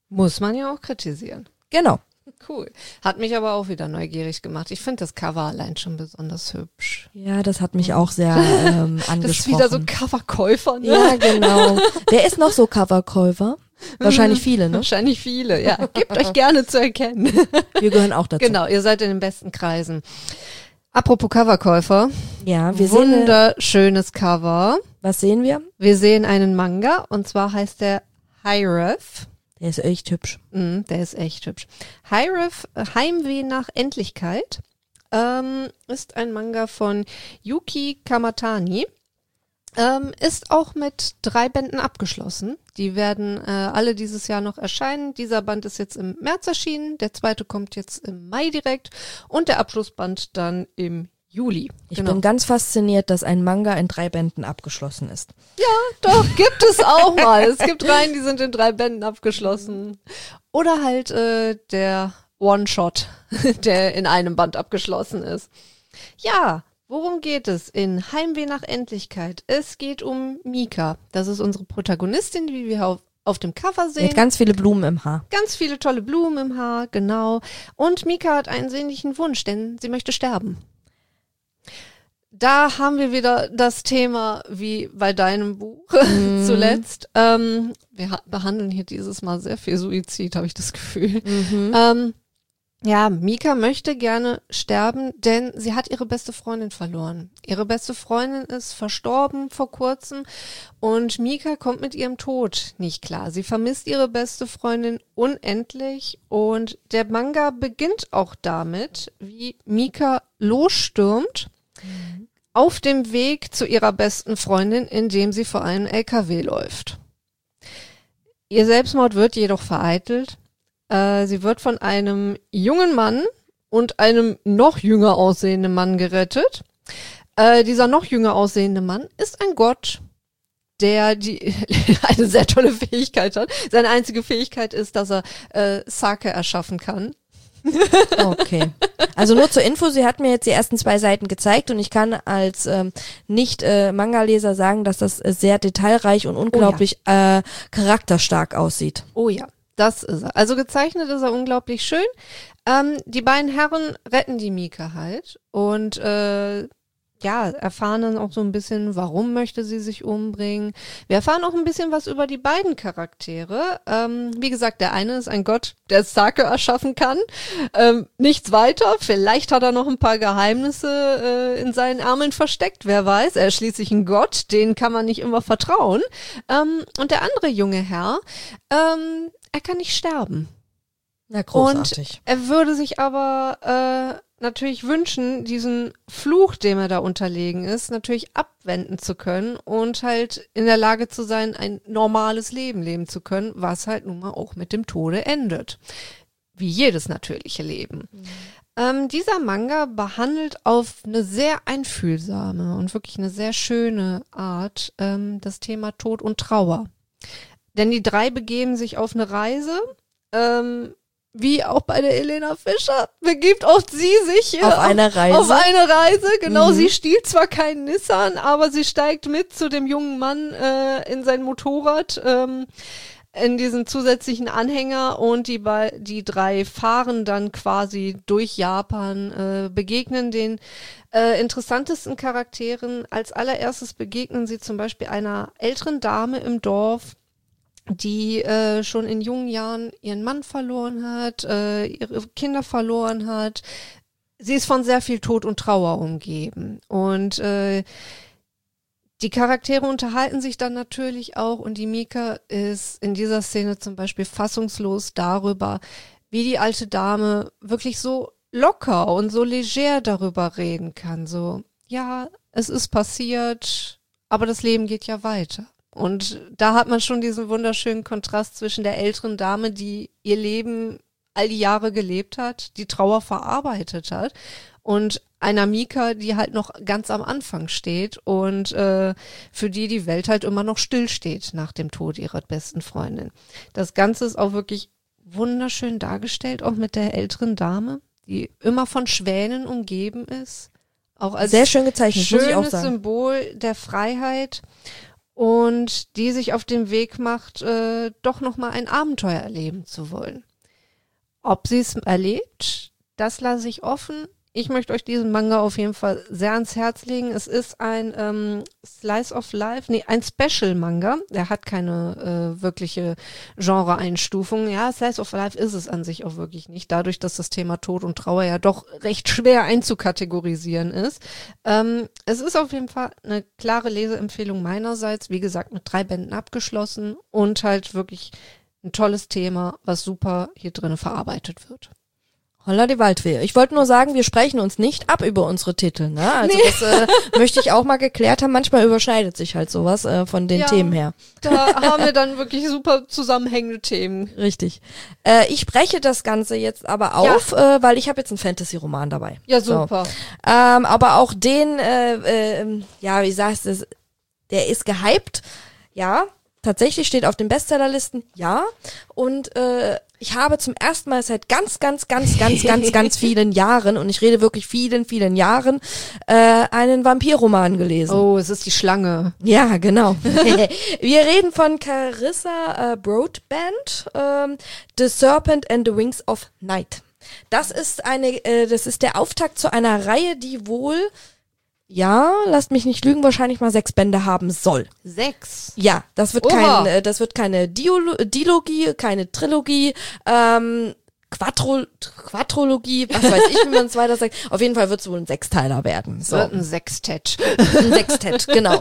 Muss man ja auch kritisieren. Genau. Cool. Hat mich aber auch wieder neugierig gemacht. Ich finde das Cover allein schon besonders hübsch. Ja, das hat mich auch sehr angesprochen. Das ist wieder so Coverkäufer, ne? Ja, genau. Wer ist noch so Coverkäufer? Wahrscheinlich viele, ne? Wahrscheinlich viele, ja. Gebt euch gerne zu erkennen. Wir gehören auch dazu. Genau, ihr seid in den besten Kreisen. Apropos Coverkäufer. Ja, wir sehen. Wunderschönes Cover. Was sehen wir? Wir sehen einen Manga und zwar heißt der High-Ref. Der ist echt hübsch. Der ist echt hübsch. High-Ref, Heimweh nach Endlichkeit, ist ein Manga von Yuki Kamatani. Ist auch mit 3 Bänden abgeschlossen. Die werden alle dieses Jahr noch erscheinen. Dieser Band ist jetzt im März erschienen, der zweite kommt jetzt im Mai direkt und der Abschlussband dann im Juli. Ich bin ganz fasziniert, dass ein Manga in 3 Bänden abgeschlossen ist. Ja, doch, gibt es auch mal. Es gibt Reihen, die sind in 3 Bänden abgeschlossen. Oder halt der One-Shot, der in einem Band abgeschlossen ist. Ja, worum geht es in Heimweh nach Endlichkeit? Es geht um Mika. Das ist unsere Protagonistin, wie wir auf dem Cover sehen. Mit ganz viele Blumen im Haar. Ganz viele tolle Blumen im Haar, genau. Und Mika hat einen sehnlichen Wunsch, denn sie möchte sterben. Da haben wir wieder das Thema wie bei deinem Buch zuletzt. Wir behandeln hier dieses Mal sehr viel Suizid, habe ich das Gefühl. Ja, Mika möchte gerne sterben, denn sie hat ihre beste Freundin verloren. Ihre beste Freundin ist verstorben vor kurzem und Mika kommt mit ihrem Tod nicht klar. Sie vermisst ihre beste Freundin unendlich und der Manga beginnt auch damit, wie Mika losstürmt auf dem Weg zu ihrer besten Freundin, indem sie vor einem LKW läuft. Ihr Selbstmord wird jedoch vereitelt. Sie wird von einem jungen Mann und einem noch jünger aussehenden Mann gerettet. Dieser noch jünger aussehende Mann ist ein Gott, der eine sehr tolle Fähigkeit hat. Seine einzige Fähigkeit ist, dass er Sake erschaffen kann. Okay. Also nur zur Info, sie hat mir jetzt die ersten 2 Seiten gezeigt und ich kann als Nicht-Manga-Leser sagen, dass das sehr detailreich und unglaublich charakterstark aussieht. Oh ja, das ist er. Also gezeichnet ist er unglaublich schön. Die beiden Herren retten die Mika halt und erfahren dann auch so ein bisschen, warum möchte sie sich umbringen. Wir erfahren auch ein bisschen was über die beiden Charaktere. Wie gesagt, der eine ist ein Gott, der Sake erschaffen kann. Nichts weiter. Vielleicht hat er noch ein paar Geheimnisse in seinen Ärmeln versteckt. Wer weiß. Er ist schließlich ein Gott. Den kann man nicht immer vertrauen. Und der andere junge Herr, er kann nicht sterben. Na, großartig. Und er würde sich aber natürlich wünschen, diesen Fluch, dem er da unterlegen ist, natürlich abwenden zu können und halt in der Lage zu sein, ein normales Leben leben zu können, was halt nun mal auch mit dem Tode endet. Wie jedes natürliche Leben. Dieser Manga behandelt auf eine sehr einfühlsame und wirklich eine sehr schöne Art das Thema Tod und Trauer. Denn die 3 begeben sich auf eine Reise, wie auch bei der Elena Fischer, begibt auch sie sich auf eine Reise. Auf eine Reise, genau. Sie stiehlt zwar keinen Nissan, aber sie steigt mit zu dem jungen Mann in sein Motorrad, in diesen zusätzlichen Anhänger und die 3 fahren dann quasi durch Japan, begegnen den interessantesten Charakteren. Als allererstes begegnen sie zum Beispiel einer älteren Dame im Dorf, die schon in jungen Jahren ihren Mann verloren hat, ihre Kinder verloren hat. Sie ist von sehr viel Tod und Trauer umgeben. Und die Charaktere unterhalten sich dann natürlich auch und die Mika ist in dieser Szene zum Beispiel fassungslos darüber, wie die alte Dame wirklich so locker und so leger darüber reden kann. So, ja, es ist passiert, aber das Leben geht ja weiter. Und da hat man schon diesen wunderschönen Kontrast zwischen der älteren Dame, die ihr Leben all die Jahre gelebt hat, die Trauer verarbeitet hat, und einer Mika, die halt noch ganz am Anfang steht und für die Welt halt immer noch stillsteht nach dem Tod ihrer besten Freundin. Das Ganze ist auch wirklich wunderschön dargestellt, auch mit der älteren Dame, die immer von Schwänen umgeben ist. Auch als sehr schön gezeichnet, muss ich auch schönes sagen. Symbol der Freiheit. und die sich auf den Weg macht, doch nochmal ein Abenteuer erleben zu wollen. Ob sie es erlebt, das lasse ich offen. Ich möchte euch diesen Manga auf jeden Fall sehr ans Herz legen. Es ist ein Slice of Life, ein Special-Manga. Der hat keine wirkliche Genre-Einstufung. Ja, Slice of Life ist es an sich auch wirklich nicht. Dadurch, dass das Thema Tod und Trauer ja doch recht schwer einzukategorisieren ist. Es ist auf jeden Fall eine klare Leseempfehlung meinerseits. Wie gesagt, mit 3 Bänden abgeschlossen und halt wirklich ein tolles Thema, was super hier drin verarbeitet wird. Holla die Waldfee. Ich wollte nur sagen, wir sprechen uns nicht ab über unsere Titel, ne? Also das möchte ich auch mal geklärt haben. Manchmal überschneidet sich halt sowas von den Themen her. Da haben wir dann wirklich super zusammenhängende Themen. Richtig. Ich breche das Ganze jetzt aber auf, weil ich habe jetzt einen Fantasy-Roman dabei. Ja, super. So. Aber auch den, wie sagst du, der ist gehypt, ja. Tatsächlich steht auf den Bestsellerlisten, ja. Und ich habe zum ersten Mal seit ganz vielen Jahren, und ich rede wirklich vielen Jahren, einen Vampirroman gelesen. Oh, es ist die Schlange. Ja, genau. Wir reden von Carissa Broadbent, The Serpent and the Wings of Night. Das ist der Auftakt zu einer Reihe, die wohl, ja, lasst mich nicht lügen, wahrscheinlich mal 6 Bände haben soll. 6? Ja, das wird keine Dilogie, keine Trilogie, Quadrologie, was weiß ich, wie man es weiter sagt. Auf jeden Fall wird es wohl ein 6-Teiler werden. So. Wird ein Sextett. Ein Sextett, genau.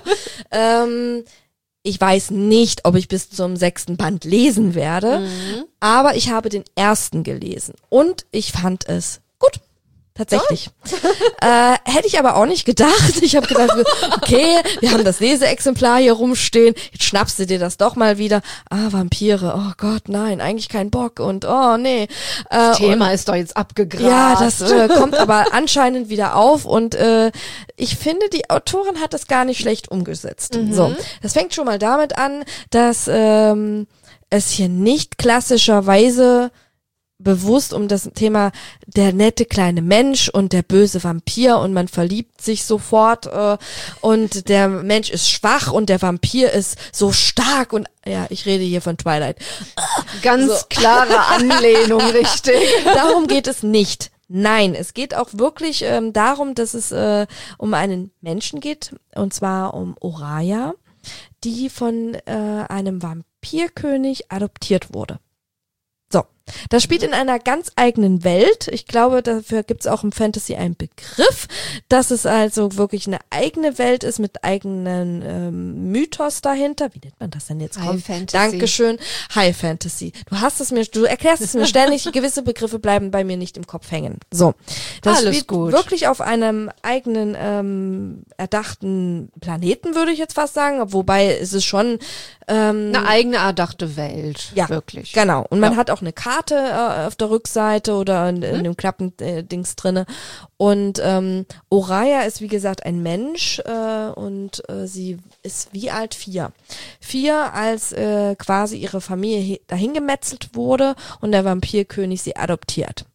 Ich weiß nicht, ob ich bis zum 6. Band lesen werde, aber ich habe den ersten gelesen und ich fand es gut. Tatsächlich. Hätte ich aber auch nicht gedacht. Ich habe gedacht, okay, wir haben das Leseexemplar hier rumstehen, jetzt schnappst du dir das doch mal wieder. Vampire, oh Gott, nein, eigentlich kein Bock und oh nee. Das Thema ist doch jetzt abgegrast. Ja, das kommt aber anscheinend wieder auf und ich finde, die Autorin hat das gar nicht schlecht umgesetzt. So, das fängt schon mal damit an, dass es hier nicht klassischerweise bewusst um das Thema der nette kleine Mensch und der böse Vampir und man verliebt sich sofort und der Mensch ist schwach und der Vampir ist so stark und ja, ich rede hier von Twilight. Ganz klare Anlehnung, richtig. Darum geht es nicht. Nein, es geht auch wirklich darum, dass es um einen Menschen geht und zwar um Oraya, die von einem Vampirkönig adoptiert wurde. So, das spielt in einer ganz eigenen Welt. Ich glaube, dafür gibt's auch im Fantasy einen Begriff, dass es also wirklich eine eigene Welt ist mit eigenen Mythos dahinter. Wie nennt man das denn jetzt? High Fantasy. Dankeschön. High Fantasy. Du erklärst es mir ständig, gewisse Begriffe bleiben bei mir nicht im Kopf hängen. So, das Alles spielt gut. Wirklich auf einem eigenen erdachten Planeten, würde ich jetzt fast sagen. Wobei es ist schon eine eigene erdachte Welt. Ja, wirklich. Genau. Und man hat auch eine Karte auf der Rückseite oder in dem Klappendings drinne. Und Oraya ist, wie gesagt, ein Mensch und sie ist wie alt? 4. 4, als quasi ihre Familie dahingemetzelt wurde und der Vampirkönig sie adoptiert.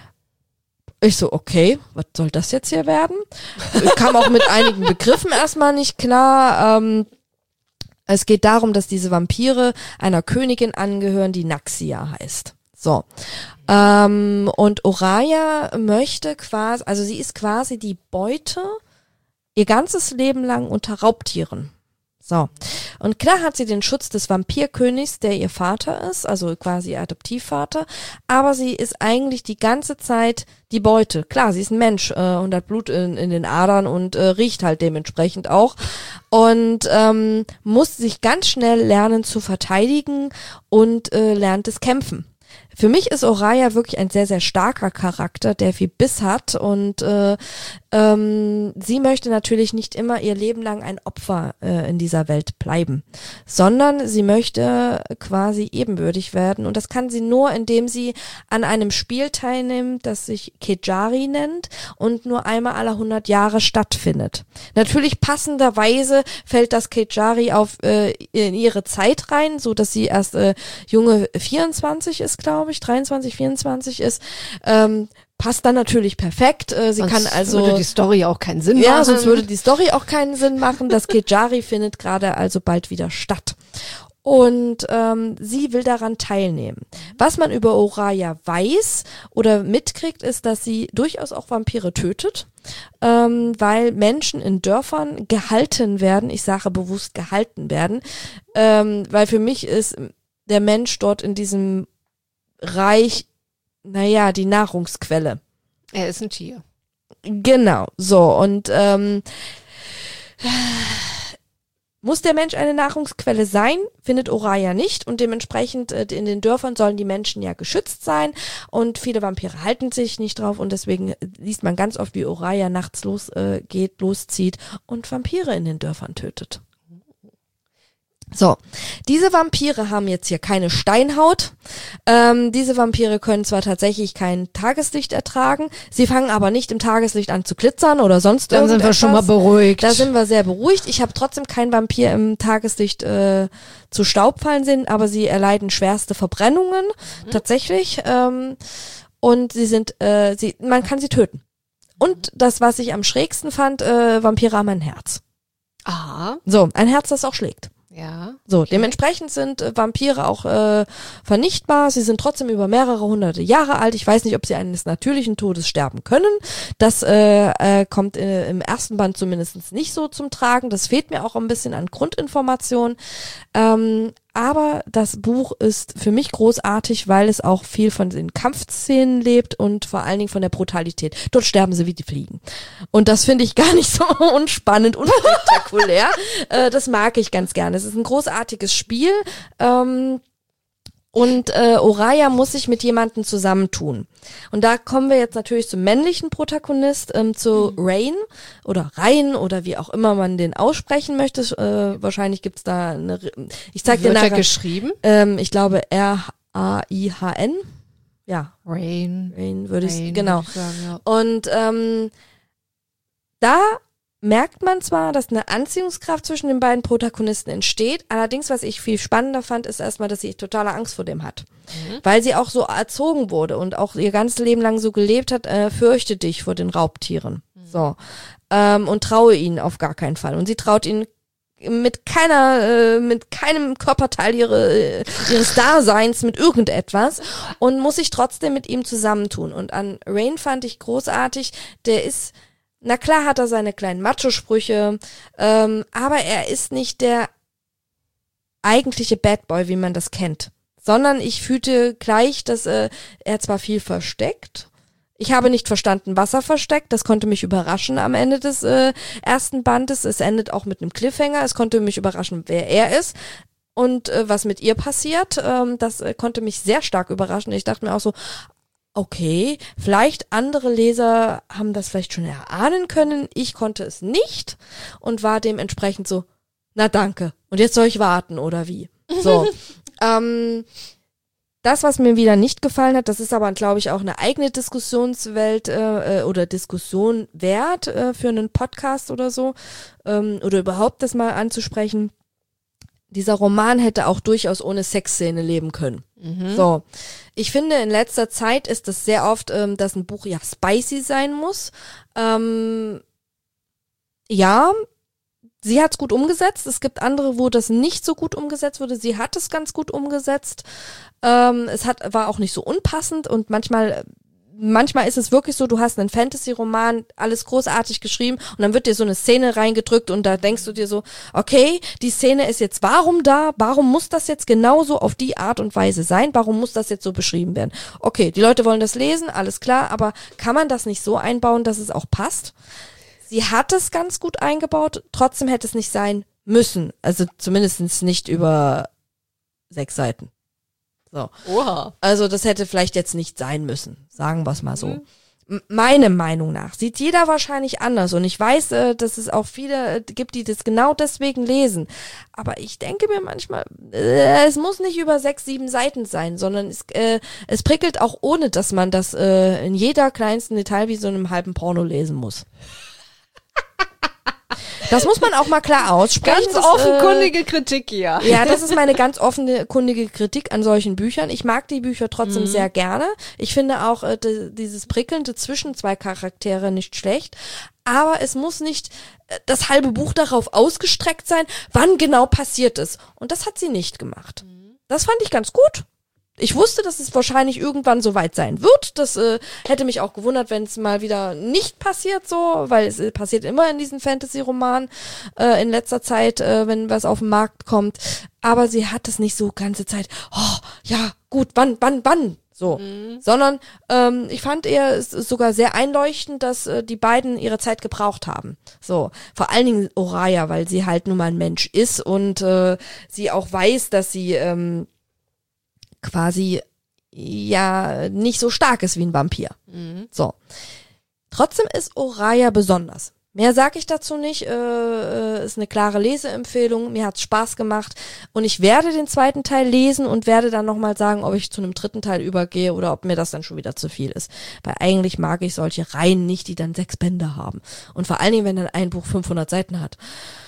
Ich so, okay, was soll das jetzt hier werden? Ich kam auch mit einigen Begriffen erstmal nicht klar. Es geht darum, dass diese Vampire einer Königin angehören, die Naxia heißt. So. Und Oraya möchte quasi, also sie ist quasi die Beute ihr ganzes Leben lang unter Raubtieren. So. Und klar hat sie den Schutz des Vampirkönigs, der ihr Vater ist, also quasi ihr Adoptivvater, aber sie ist eigentlich die ganze Zeit die Beute. Klar, sie ist ein Mensch und hat Blut in den Adern und riecht halt dementsprechend auch und muss sich ganz schnell lernen zu verteidigen und lernt es kämpfen. Für mich ist Oraya wirklich ein sehr, sehr starker Charakter, der viel Biss hat und sie möchte natürlich nicht immer ihr Leben lang ein Opfer in dieser Welt bleiben, sondern sie möchte quasi ebenbürtig werden und das kann sie nur, indem sie an einem Spiel teilnimmt, das sich Kejari nennt und nur einmal alle 100 Jahre stattfindet. Natürlich passenderweise fällt das Kejari in ihre Zeit rein, so dass sie erst junge 24 ist, glaube ich, 23, 24 ist, passt dann natürlich perfekt. Sie Sonst kann also würde die Story auch keinen Sinn machen. ja, sonst würde die Story auch keinen Sinn machen. Das Kejari findet gerade also bald wieder statt. Und sie will daran teilnehmen. Was man über Oraya weiß oder mitkriegt, ist, dass sie durchaus auch Vampire tötet, weil Menschen in Dörfern gehalten werden. Ich sage bewusst gehalten werden, weil für mich ist der Mensch dort in diesem Reich, naja, die Nahrungsquelle. Er ist ein Tier. Genau, so und muss der Mensch eine Nahrungsquelle sein, findet Oraya nicht und dementsprechend in den Dörfern sollen die Menschen ja geschützt sein und viele Vampire halten sich nicht drauf und deswegen liest man ganz oft, wie Oraya nachts loszieht und Vampire in den Dörfern tötet. So, diese Vampire haben jetzt hier keine Steinhaut. Diese Vampire können zwar tatsächlich kein Tageslicht ertragen, sie fangen aber nicht im Tageslicht an zu glitzern oder sonst Dann irgendetwas. sind wir schon mal beruhigt. Da sind wir sehr beruhigt. Ich habe trotzdem keinen Vampir im Tageslicht zu Staub fallen sehen, aber sie erleiden schwerste Verbrennungen, tatsächlich. Und sie sind, man kann sie töten. Und das, was ich am schrägsten fand, Vampire haben ein Herz. Aha, So, ein Herz, das auch schlägt. ja. So, dementsprechend sind Vampire auch vernichtbar. Sie sind trotzdem über mehrere hunderte Jahre alt. Ich weiß nicht, ob sie eines natürlichen Todes sterben können. Das kommt im ersten Band zumindest nicht so zum Tragen. Das fehlt mir auch ein bisschen an Grundinformation. Aber das Buch ist für mich großartig, weil es auch viel von den Kampfszenen lebt und vor allen Dingen von der Brutalität. Dort sterben sie wie die Fliegen. Und das finde ich gar nicht so unspannend, unspektakulär. Das mag ich ganz gerne. Es ist ein großartiges Spiel. Und Oraya muss sich mit jemandem zusammentun. Und da kommen wir jetzt natürlich zum männlichen Protagonist, zu Rain oder Rain oder wie auch immer man den aussprechen möchte. Wahrscheinlich gibt's da eine, ich zeig dir nachher, geschrieben? ich glaube R-A-I-H-N. Ja, Rain. Rain würde ich, Rain, genau. würd ich sagen, ja. Und da merkt man zwar, dass eine Anziehungskraft zwischen den beiden Protagonisten entsteht, allerdings, was ich viel spannender fand, ist erstmal, dass sie totale Angst vor dem hat. Weil sie auch so erzogen wurde und auch ihr ganzes Leben lang so gelebt hat, fürchte dich vor den Raubtieren. So. Und traue ihnen auf gar keinen Fall. Und sie traut ihnen mit keinem Körperteil ihres Daseins, mit irgendetwas und muss sich trotzdem mit ihm zusammentun. Und an Rain fand ich großartig, der ist, na klar hat er seine kleinen Macho-Sprüche, aber er ist nicht der eigentliche Bad Boy, wie man das kennt. Sondern ich fühlte gleich, dass er zwar viel versteckt. Ich habe nicht verstanden, was er versteckt. Das konnte mich überraschen am Ende des ersten Bandes. Es endet auch mit einem Cliffhanger. Es konnte mich überraschen, wer er ist. Und was mit ihr passiert, das konnte mich sehr stark überraschen. Ich dachte mir auch so, okay, vielleicht andere Leser haben das vielleicht schon erahnen können. Ich konnte es nicht und war dementsprechend so, na danke. Und jetzt soll ich warten oder wie? So. Das, was mir wieder nicht gefallen hat, das ist aber, glaube ich, auch eine eigene Diskussionswelt oder Diskussion wert für einen Podcast oder so oder überhaupt das mal anzusprechen. Dieser Roman hätte auch durchaus ohne Sexszene leben können. So, ich finde, in letzter Zeit ist es sehr oft, dass ein Buch ja spicy sein muss. Ja, sie hat es gut umgesetzt. Es gibt andere, wo das nicht so gut umgesetzt wurde. Sie hat es ganz gut umgesetzt. War auch nicht so unpassend und manchmal ist es wirklich so, du hast einen Fantasy-Roman, alles großartig geschrieben und dann wird dir so eine Szene reingedrückt und da denkst du dir so, okay, die Szene ist jetzt warum da? Warum muss das jetzt genauso auf die Art und Weise sein? Warum muss das jetzt so beschrieben werden? Okay, die Leute wollen das lesen, alles klar, aber kann man das nicht so einbauen, dass es auch passt? Sie hat es ganz gut eingebaut, trotzdem hätte es nicht sein müssen. Also zumindest nicht über 6 Seiten. So. Oha. Also das hätte vielleicht jetzt nicht sein müssen, sagen wir es mal so. Meine Meinung nach sieht jeder wahrscheinlich anders und ich weiß, dass es auch viele gibt, die das genau deswegen lesen. Aber ich denke mir manchmal, es muss nicht über 6, 7 Seiten sein, sondern es prickelt auch ohne, dass man das in jeder kleinsten Detail wie so einem halben Porno lesen muss. Das muss man auch mal klar aussprechen. Ganz offenkundige Kritik hier. Ja, das ist meine ganz offenkundige Kritik an solchen Büchern. Ich mag die Bücher trotzdem sehr gerne. Ich finde auch dieses Prickelnde zwischen zwei Charaktere nicht schlecht. Aber es muss nicht das halbe Buch darauf ausgestreckt sein, wann genau passiert ist. Und das hat sie nicht gemacht. Das fand ich ganz gut. Ich wusste, dass es wahrscheinlich irgendwann soweit sein wird. Das hätte mich auch gewundert, wenn es mal wieder nicht passiert so, weil es passiert immer in diesen Fantasy-Romanen in letzter Zeit, wenn was auf den Markt kommt. Aber sie hat es nicht so ganze Zeit, oh, ja, gut, wann, so. Sondern ich fand eher, es ist sogar sehr einleuchtend, dass die beiden ihre Zeit gebraucht haben. So, vor allen Dingen Oraya, weil sie halt nun mal ein Mensch ist und sie auch weiß, dass sie quasi ja nicht so stark ist wie ein Vampir. So. Trotzdem ist Oraya besonders. Mehr sage ich dazu nicht. Ist eine klare Leseempfehlung. Mir hat's Spaß gemacht. Und ich werde den zweiten Teil lesen und werde dann nochmal sagen, ob ich zu einem dritten Teil übergehe oder ob mir das dann schon wieder zu viel ist. Weil eigentlich mag ich solche Reihen nicht, die dann 6 Bände haben. Und vor allen Dingen, wenn dann ein Buch 500 Seiten hat.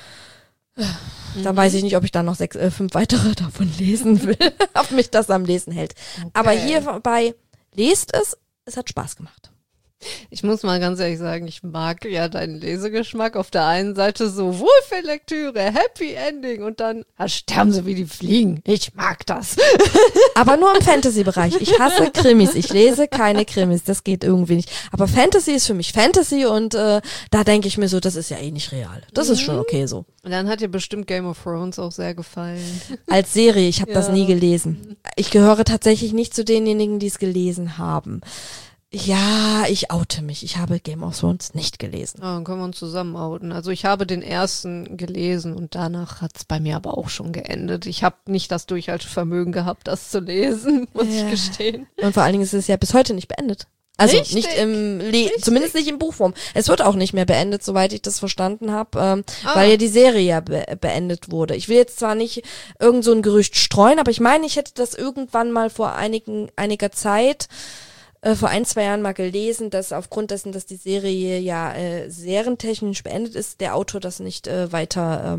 Da weiß ich nicht, ob ich dann noch 5 weitere davon lesen will, ob mich das am Lesen hält. Okay. Aber hierbei, lest es hat Spaß gemacht. Ich muss mal ganz ehrlich sagen, ich mag ja deinen Lesegeschmack. Auf der einen Seite so Wohlfühllektüre, Happy Ending und dann sterben sie wie die Fliegen. Ich mag das. Aber nur im Fantasy-Bereich. Ich hasse Krimis. Ich lese keine Krimis. Das geht irgendwie nicht. Aber Fantasy ist für mich Fantasy und da denke ich mir so, das ist ja eh nicht real. Das ist schon okay so. Und dann hat dir bestimmt Game of Thrones auch sehr gefallen. Als Serie, ich habe das nie gelesen. Ich gehöre tatsächlich nicht zu denjenigen, die es gelesen haben. Ja, ich oute mich. Ich habe Game of Thrones nicht gelesen. Dann können wir uns zusammen outen. Also ich habe den ersten gelesen und danach hat's bei mir aber auch schon geendet. Ich habe nicht das Durchhaltevermögen gehabt, das zu lesen, muss ich gestehen. Und vor allen Dingen ist es ja bis heute nicht beendet. Also Richtig. nicht zumindest nicht in Buchform. Es wird auch nicht mehr beendet, soweit ich das verstanden habe, weil ja die Serie ja beendet wurde. Ich will jetzt zwar nicht irgend so ein Gerücht streuen, aber ich meine, ich hätte das irgendwann mal vor einiger Zeit vor 1-2 Jahren mal gelesen, dass aufgrund dessen, dass die Serie ja serientechnisch beendet ist, der Autor das nicht weiter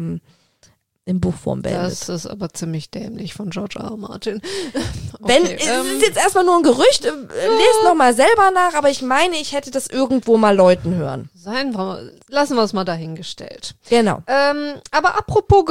in Buchform beendet. Das ist aber ziemlich dämlich von George R. R. Martin. Okay, es ist jetzt erstmal nur ein Gerücht, lest nochmal selber nach, aber ich meine, ich hätte das irgendwo mal Leuten hören. Lassen wir es mal dahingestellt. Genau. Aber apropos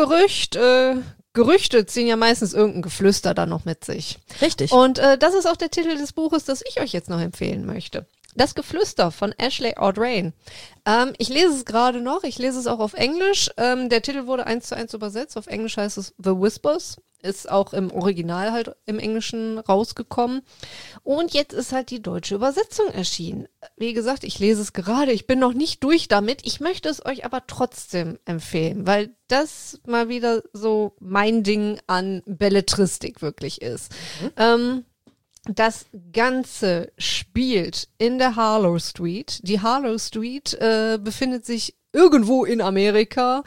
Gerüchte ziehen ja meistens irgendein Geflüster da noch mit sich. Richtig. Und das ist auch der Titel des Buches, das ich euch jetzt noch empfehlen möchte. Das Geflüster von Ashley Audrain. Ich lese es gerade noch, ich lese es auch auf Englisch. Der Titel wurde 1:1 übersetzt. Auf Englisch heißt es The Whispers. Ist auch im Original halt im Englischen rausgekommen. Und jetzt ist halt die deutsche Übersetzung erschienen. Wie gesagt, ich lese es gerade. Ich bin noch nicht durch damit. Ich möchte es euch aber trotzdem empfehlen, weil das mal wieder so mein Ding an Belletristik wirklich ist. Das Ganze spielt in der Harlow Street. Die Harlow Street befindet sich irgendwo in Amerika.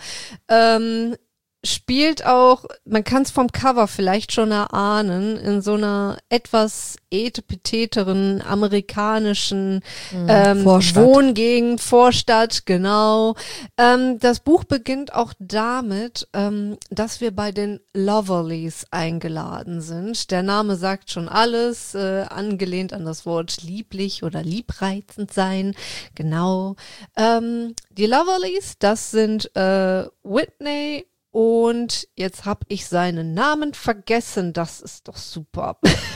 Spielt auch, man kann es vom Cover vielleicht schon erahnen, in so einer etwas etepeteren amerikanischen Wohngegend, Vorstadt, genau. Das Buch beginnt auch damit, dass wir bei den Loverleys eingeladen sind. Der Name sagt schon alles, angelehnt an das Wort lieblich oder liebreizend sein, genau. Die Loverleys, das sind Whitney und jetzt habe ich seinen Namen vergessen. Das ist doch super.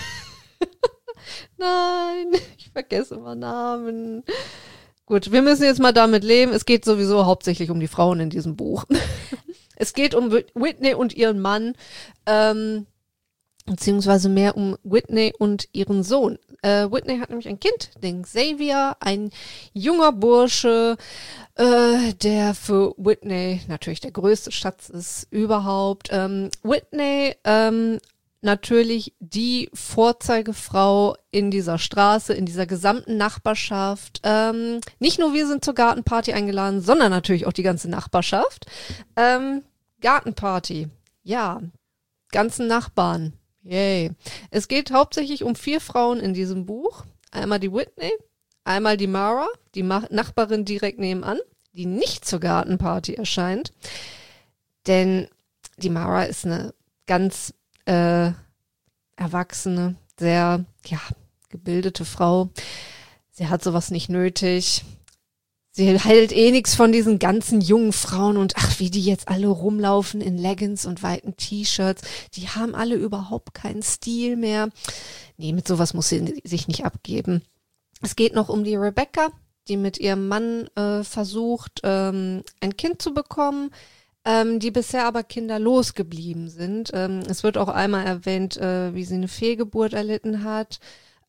Nein, ich vergesse immer Namen. Gut, wir müssen jetzt mal damit leben. Es geht sowieso hauptsächlich um die Frauen in diesem Buch. Es geht um Whitney und ihren Mann, beziehungsweise mehr um Whitney und ihren Sohn. Whitney hat nämlich ein Kind, den Xavier, ein junger Bursche, der für Whitney natürlich der größte Schatz ist überhaupt. Whitney, natürlich die Vorzeigefrau in dieser Straße, in dieser gesamten Nachbarschaft. Nicht nur wir sind zur Gartenparty eingeladen, sondern natürlich auch die ganze Nachbarschaft. Gartenparty, ja, ganzen Nachbarn. Yay. Es geht hauptsächlich um 4 Frauen in diesem Buch. Einmal die Whitney, einmal die Mara, die Nachbarin direkt nebenan, die nicht zur Gartenparty erscheint. Denn die Mara ist eine ganz erwachsene, sehr gebildete Frau. Sie hat sowas nicht nötig. Sie hält nichts von diesen ganzen jungen Frauen und wie die jetzt alle rumlaufen in Leggings und weiten T-Shirts. Die haben alle überhaupt keinen Stil mehr. Nee, mit sowas muss sie sich nicht abgeben. Es geht noch um die Rebecca, die mit ihrem Mann versucht, ein Kind zu bekommen, die bisher aber kinderlos geblieben sind. Es wird auch einmal erwähnt, wie sie eine Fehlgeburt erlitten hat.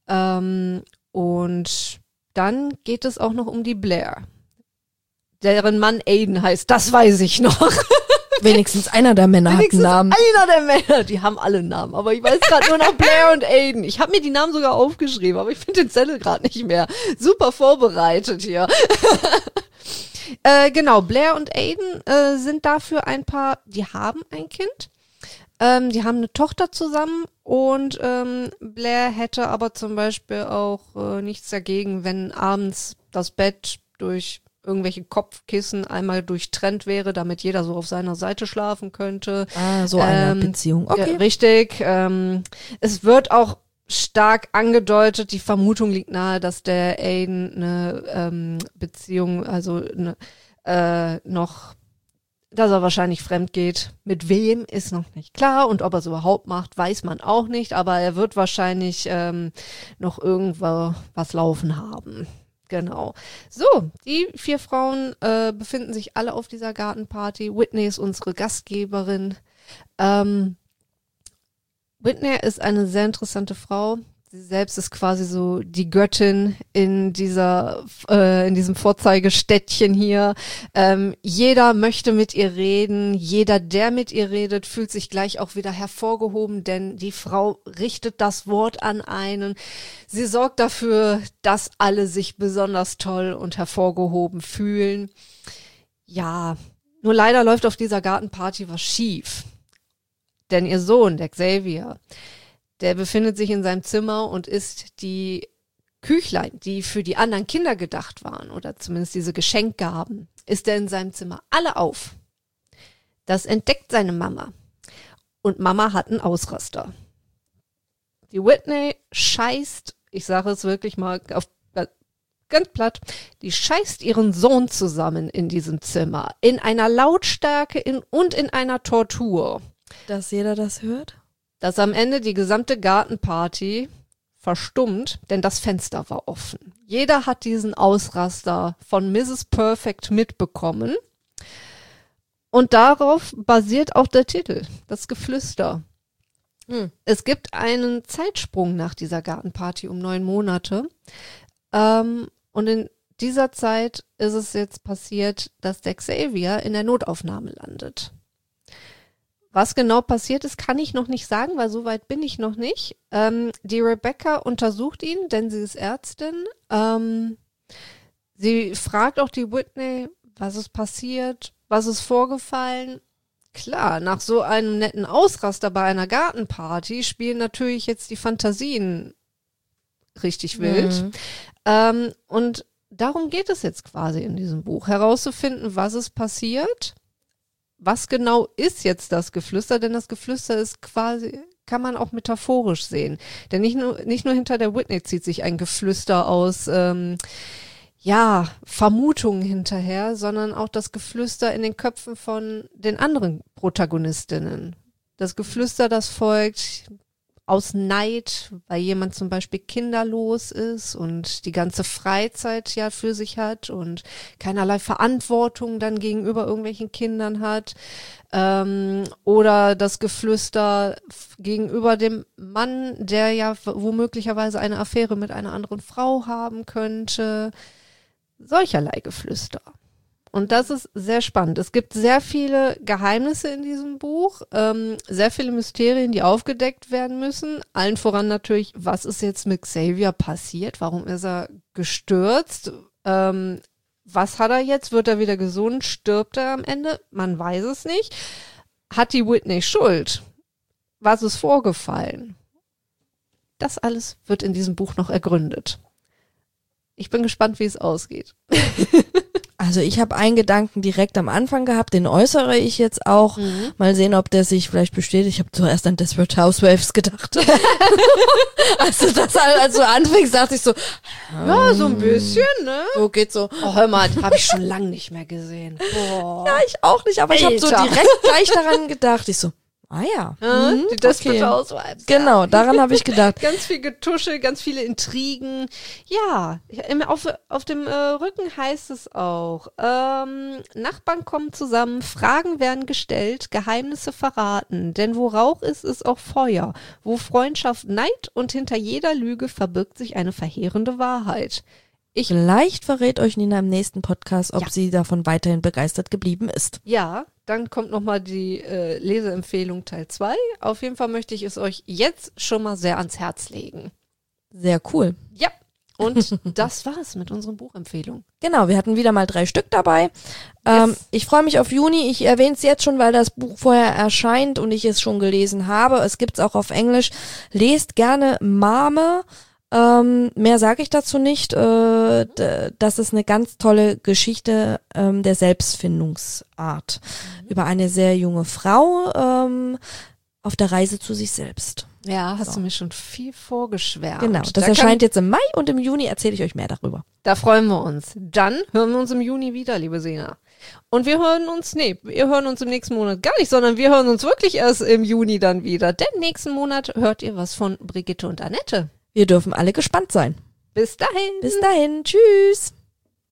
Und dann geht es auch noch um die Blair. Deren Mann Aiden heißt, das weiß ich noch. Wenigstens einer der Männer hat einen Namen. Einer der Männer, die haben alle Namen, aber ich weiß gerade nur noch Blair und Aiden. Ich habe mir die Namen sogar aufgeschrieben, aber ich finde den Zettel gerade nicht mehr. Super vorbereitet hier. Genau, Blair und Aiden sind dafür ein Paar, die haben ein Kind. Die haben eine Tochter zusammen und Blair hätte aber zum Beispiel auch nichts dagegen, wenn abends das Bett durch irgendwelche Kopfkissen einmal durchtrennt wäre, damit jeder so auf seiner Seite schlafen könnte. So eine Beziehung. Okay. Richtig. Es wird auch stark angedeutet, die Vermutung liegt nahe, dass der Aiden eine Beziehung, also noch, dass er wahrscheinlich fremd geht. Mit wem ist noch nicht klar und ob er es überhaupt macht, weiß man auch nicht, aber er wird wahrscheinlich noch irgendwo was laufen haben. Genau. So, die 4 Frauen befinden sich alle auf dieser Gartenparty. Whitney ist unsere Gastgeberin. Whitney ist eine sehr interessante Frau. Sie selbst ist quasi so die Göttin in diesem Vorzeigestädtchen hier. Jeder möchte mit ihr reden. Jeder, der mit ihr redet, fühlt sich gleich auch wieder hervorgehoben, denn die Frau richtet das Wort an einen. Sie sorgt dafür, dass alle sich besonders toll und hervorgehoben fühlen. Ja, nur leider läuft auf dieser Gartenparty was schief. Denn ihr Sohn, der Xavier, der befindet sich in seinem Zimmer und isst die Küchlein, die für die anderen Kinder gedacht waren, oder zumindest diese Geschenkgaben, isst er in seinem Zimmer alle auf. Das entdeckt seine Mama. Und Mama hat einen Ausraster. Die Whitney scheißt, ich sage es wirklich mal ganz platt, die scheißt ihren Sohn zusammen in diesem Zimmer. In einer Lautstärke und in einer Tortur. Dass jeder das hört? Dass am Ende die gesamte Gartenparty verstummt, denn das Fenster war offen. Jeder hat diesen Ausraster von Mrs. Perfect mitbekommen. Und darauf basiert auch der Titel, das Geflüster. Es gibt einen Zeitsprung nach dieser Gartenparty um 9 Monate. Und in dieser Zeit ist es jetzt passiert, dass der Xavier in der Notaufnahme landet. Was genau passiert ist, kann ich noch nicht sagen, weil so weit bin ich noch nicht. Die Rebecca untersucht ihn, denn sie ist Ärztin. Sie fragt auch die Whitney, was ist passiert, was ist vorgefallen. Klar, nach so einem netten Ausraster bei einer Gartenparty spielen natürlich jetzt die Fantasien richtig wild. Und darum geht es jetzt quasi in diesem Buch, herauszufinden, was ist passiert. Was genau ist jetzt das Geflüster? Denn das Geflüster ist quasi, kann man auch metaphorisch sehen. Denn nicht nur hinter der Whitney zieht sich ein Geflüster aus, Vermutungen hinterher, sondern auch das Geflüster in den Köpfen von den anderen Protagonistinnen. Das Geflüster, das folgt aus Neid, weil jemand zum Beispiel kinderlos ist und die ganze Freizeit ja für sich hat und keinerlei Verantwortung dann gegenüber irgendwelchen Kindern hat. Oder das Geflüster gegenüber dem Mann, der ja womöglicherweise eine Affäre mit einer anderen Frau haben könnte. Solcherlei Geflüster. Und das ist sehr spannend. Es gibt sehr viele Geheimnisse in diesem Buch, sehr viele Mysterien, die aufgedeckt werden müssen. Allen voran natürlich, was ist jetzt mit Xavier passiert? Warum ist er gestürzt? Was hat er jetzt? Wird er wieder gesund? Stirbt er am Ende? Man weiß es nicht. Hat die Whitney Schuld? Was ist vorgefallen? Das alles wird in diesem Buch noch ergründet. Ich bin gespannt, wie es ausgeht. Also ich habe einen Gedanken direkt am Anfang gehabt, den äußere ich jetzt auch. Mal sehen, ob der sich vielleicht bestätigt. Ich habe zuerst an Desperate Housewives gedacht. Als du anfängst, dachte ich so, Ja, so ein bisschen, ne? wo geht's so? Oh, hör mal, habe ich schon lange nicht mehr gesehen. Boah. Ja, ich auch nicht, aber ich habe so Alter. direkt gleich daran gedacht. Ich so, ja. Die Desperate Housewives. Genau, daran habe ich gedacht. Ganz viel Getusche, ganz viele Intrigen. Ja, auf dem Rücken heißt es auch, Nachbarn kommen zusammen, Fragen werden gestellt, Geheimnisse verraten. Denn wo Rauch ist, ist auch Feuer. Wo Freundschaft Neid und hinter jeder Lüge verbirgt sich eine verheerende Wahrheit. Vielleicht verrät euch Nina im nächsten Podcast, ob Ja. sie davon weiterhin begeistert geblieben ist. Ja, dann kommt nochmal die Leseempfehlung Teil 2. Auf jeden Fall möchte ich es euch jetzt schon mal sehr ans Herz legen. Sehr cool. Ja, und das war's mit unseren Buchempfehlungen. Genau, wir hatten wieder mal 3 Stück dabei. Yes. Ich freue mich auf Juni. Ich erwähne es jetzt schon, weil das Buch vorher erscheint und ich es schon gelesen habe. Es gibt's auch auf Englisch. Lest gerne Mame. Mehr sage ich dazu nicht. Das ist eine ganz tolle Geschichte der Selbstfindungsart. Über eine sehr junge Frau auf der Reise zu sich selbst. Ja, hast du mir schon viel vorgeschwärmt. Genau, das erscheint jetzt im Mai und im Juni erzähle ich euch mehr darüber. Da freuen wir uns. Dann hören wir uns im Juni wieder, liebe Sina. Und wir hören uns im nächsten Monat gar nicht, sondern wir hören uns wirklich erst im Juni dann wieder. Denn nächsten Monat hört ihr was von Brigitte und Annette. Wir dürfen alle gespannt sein. Bis dahin. Bis dahin, tschüss.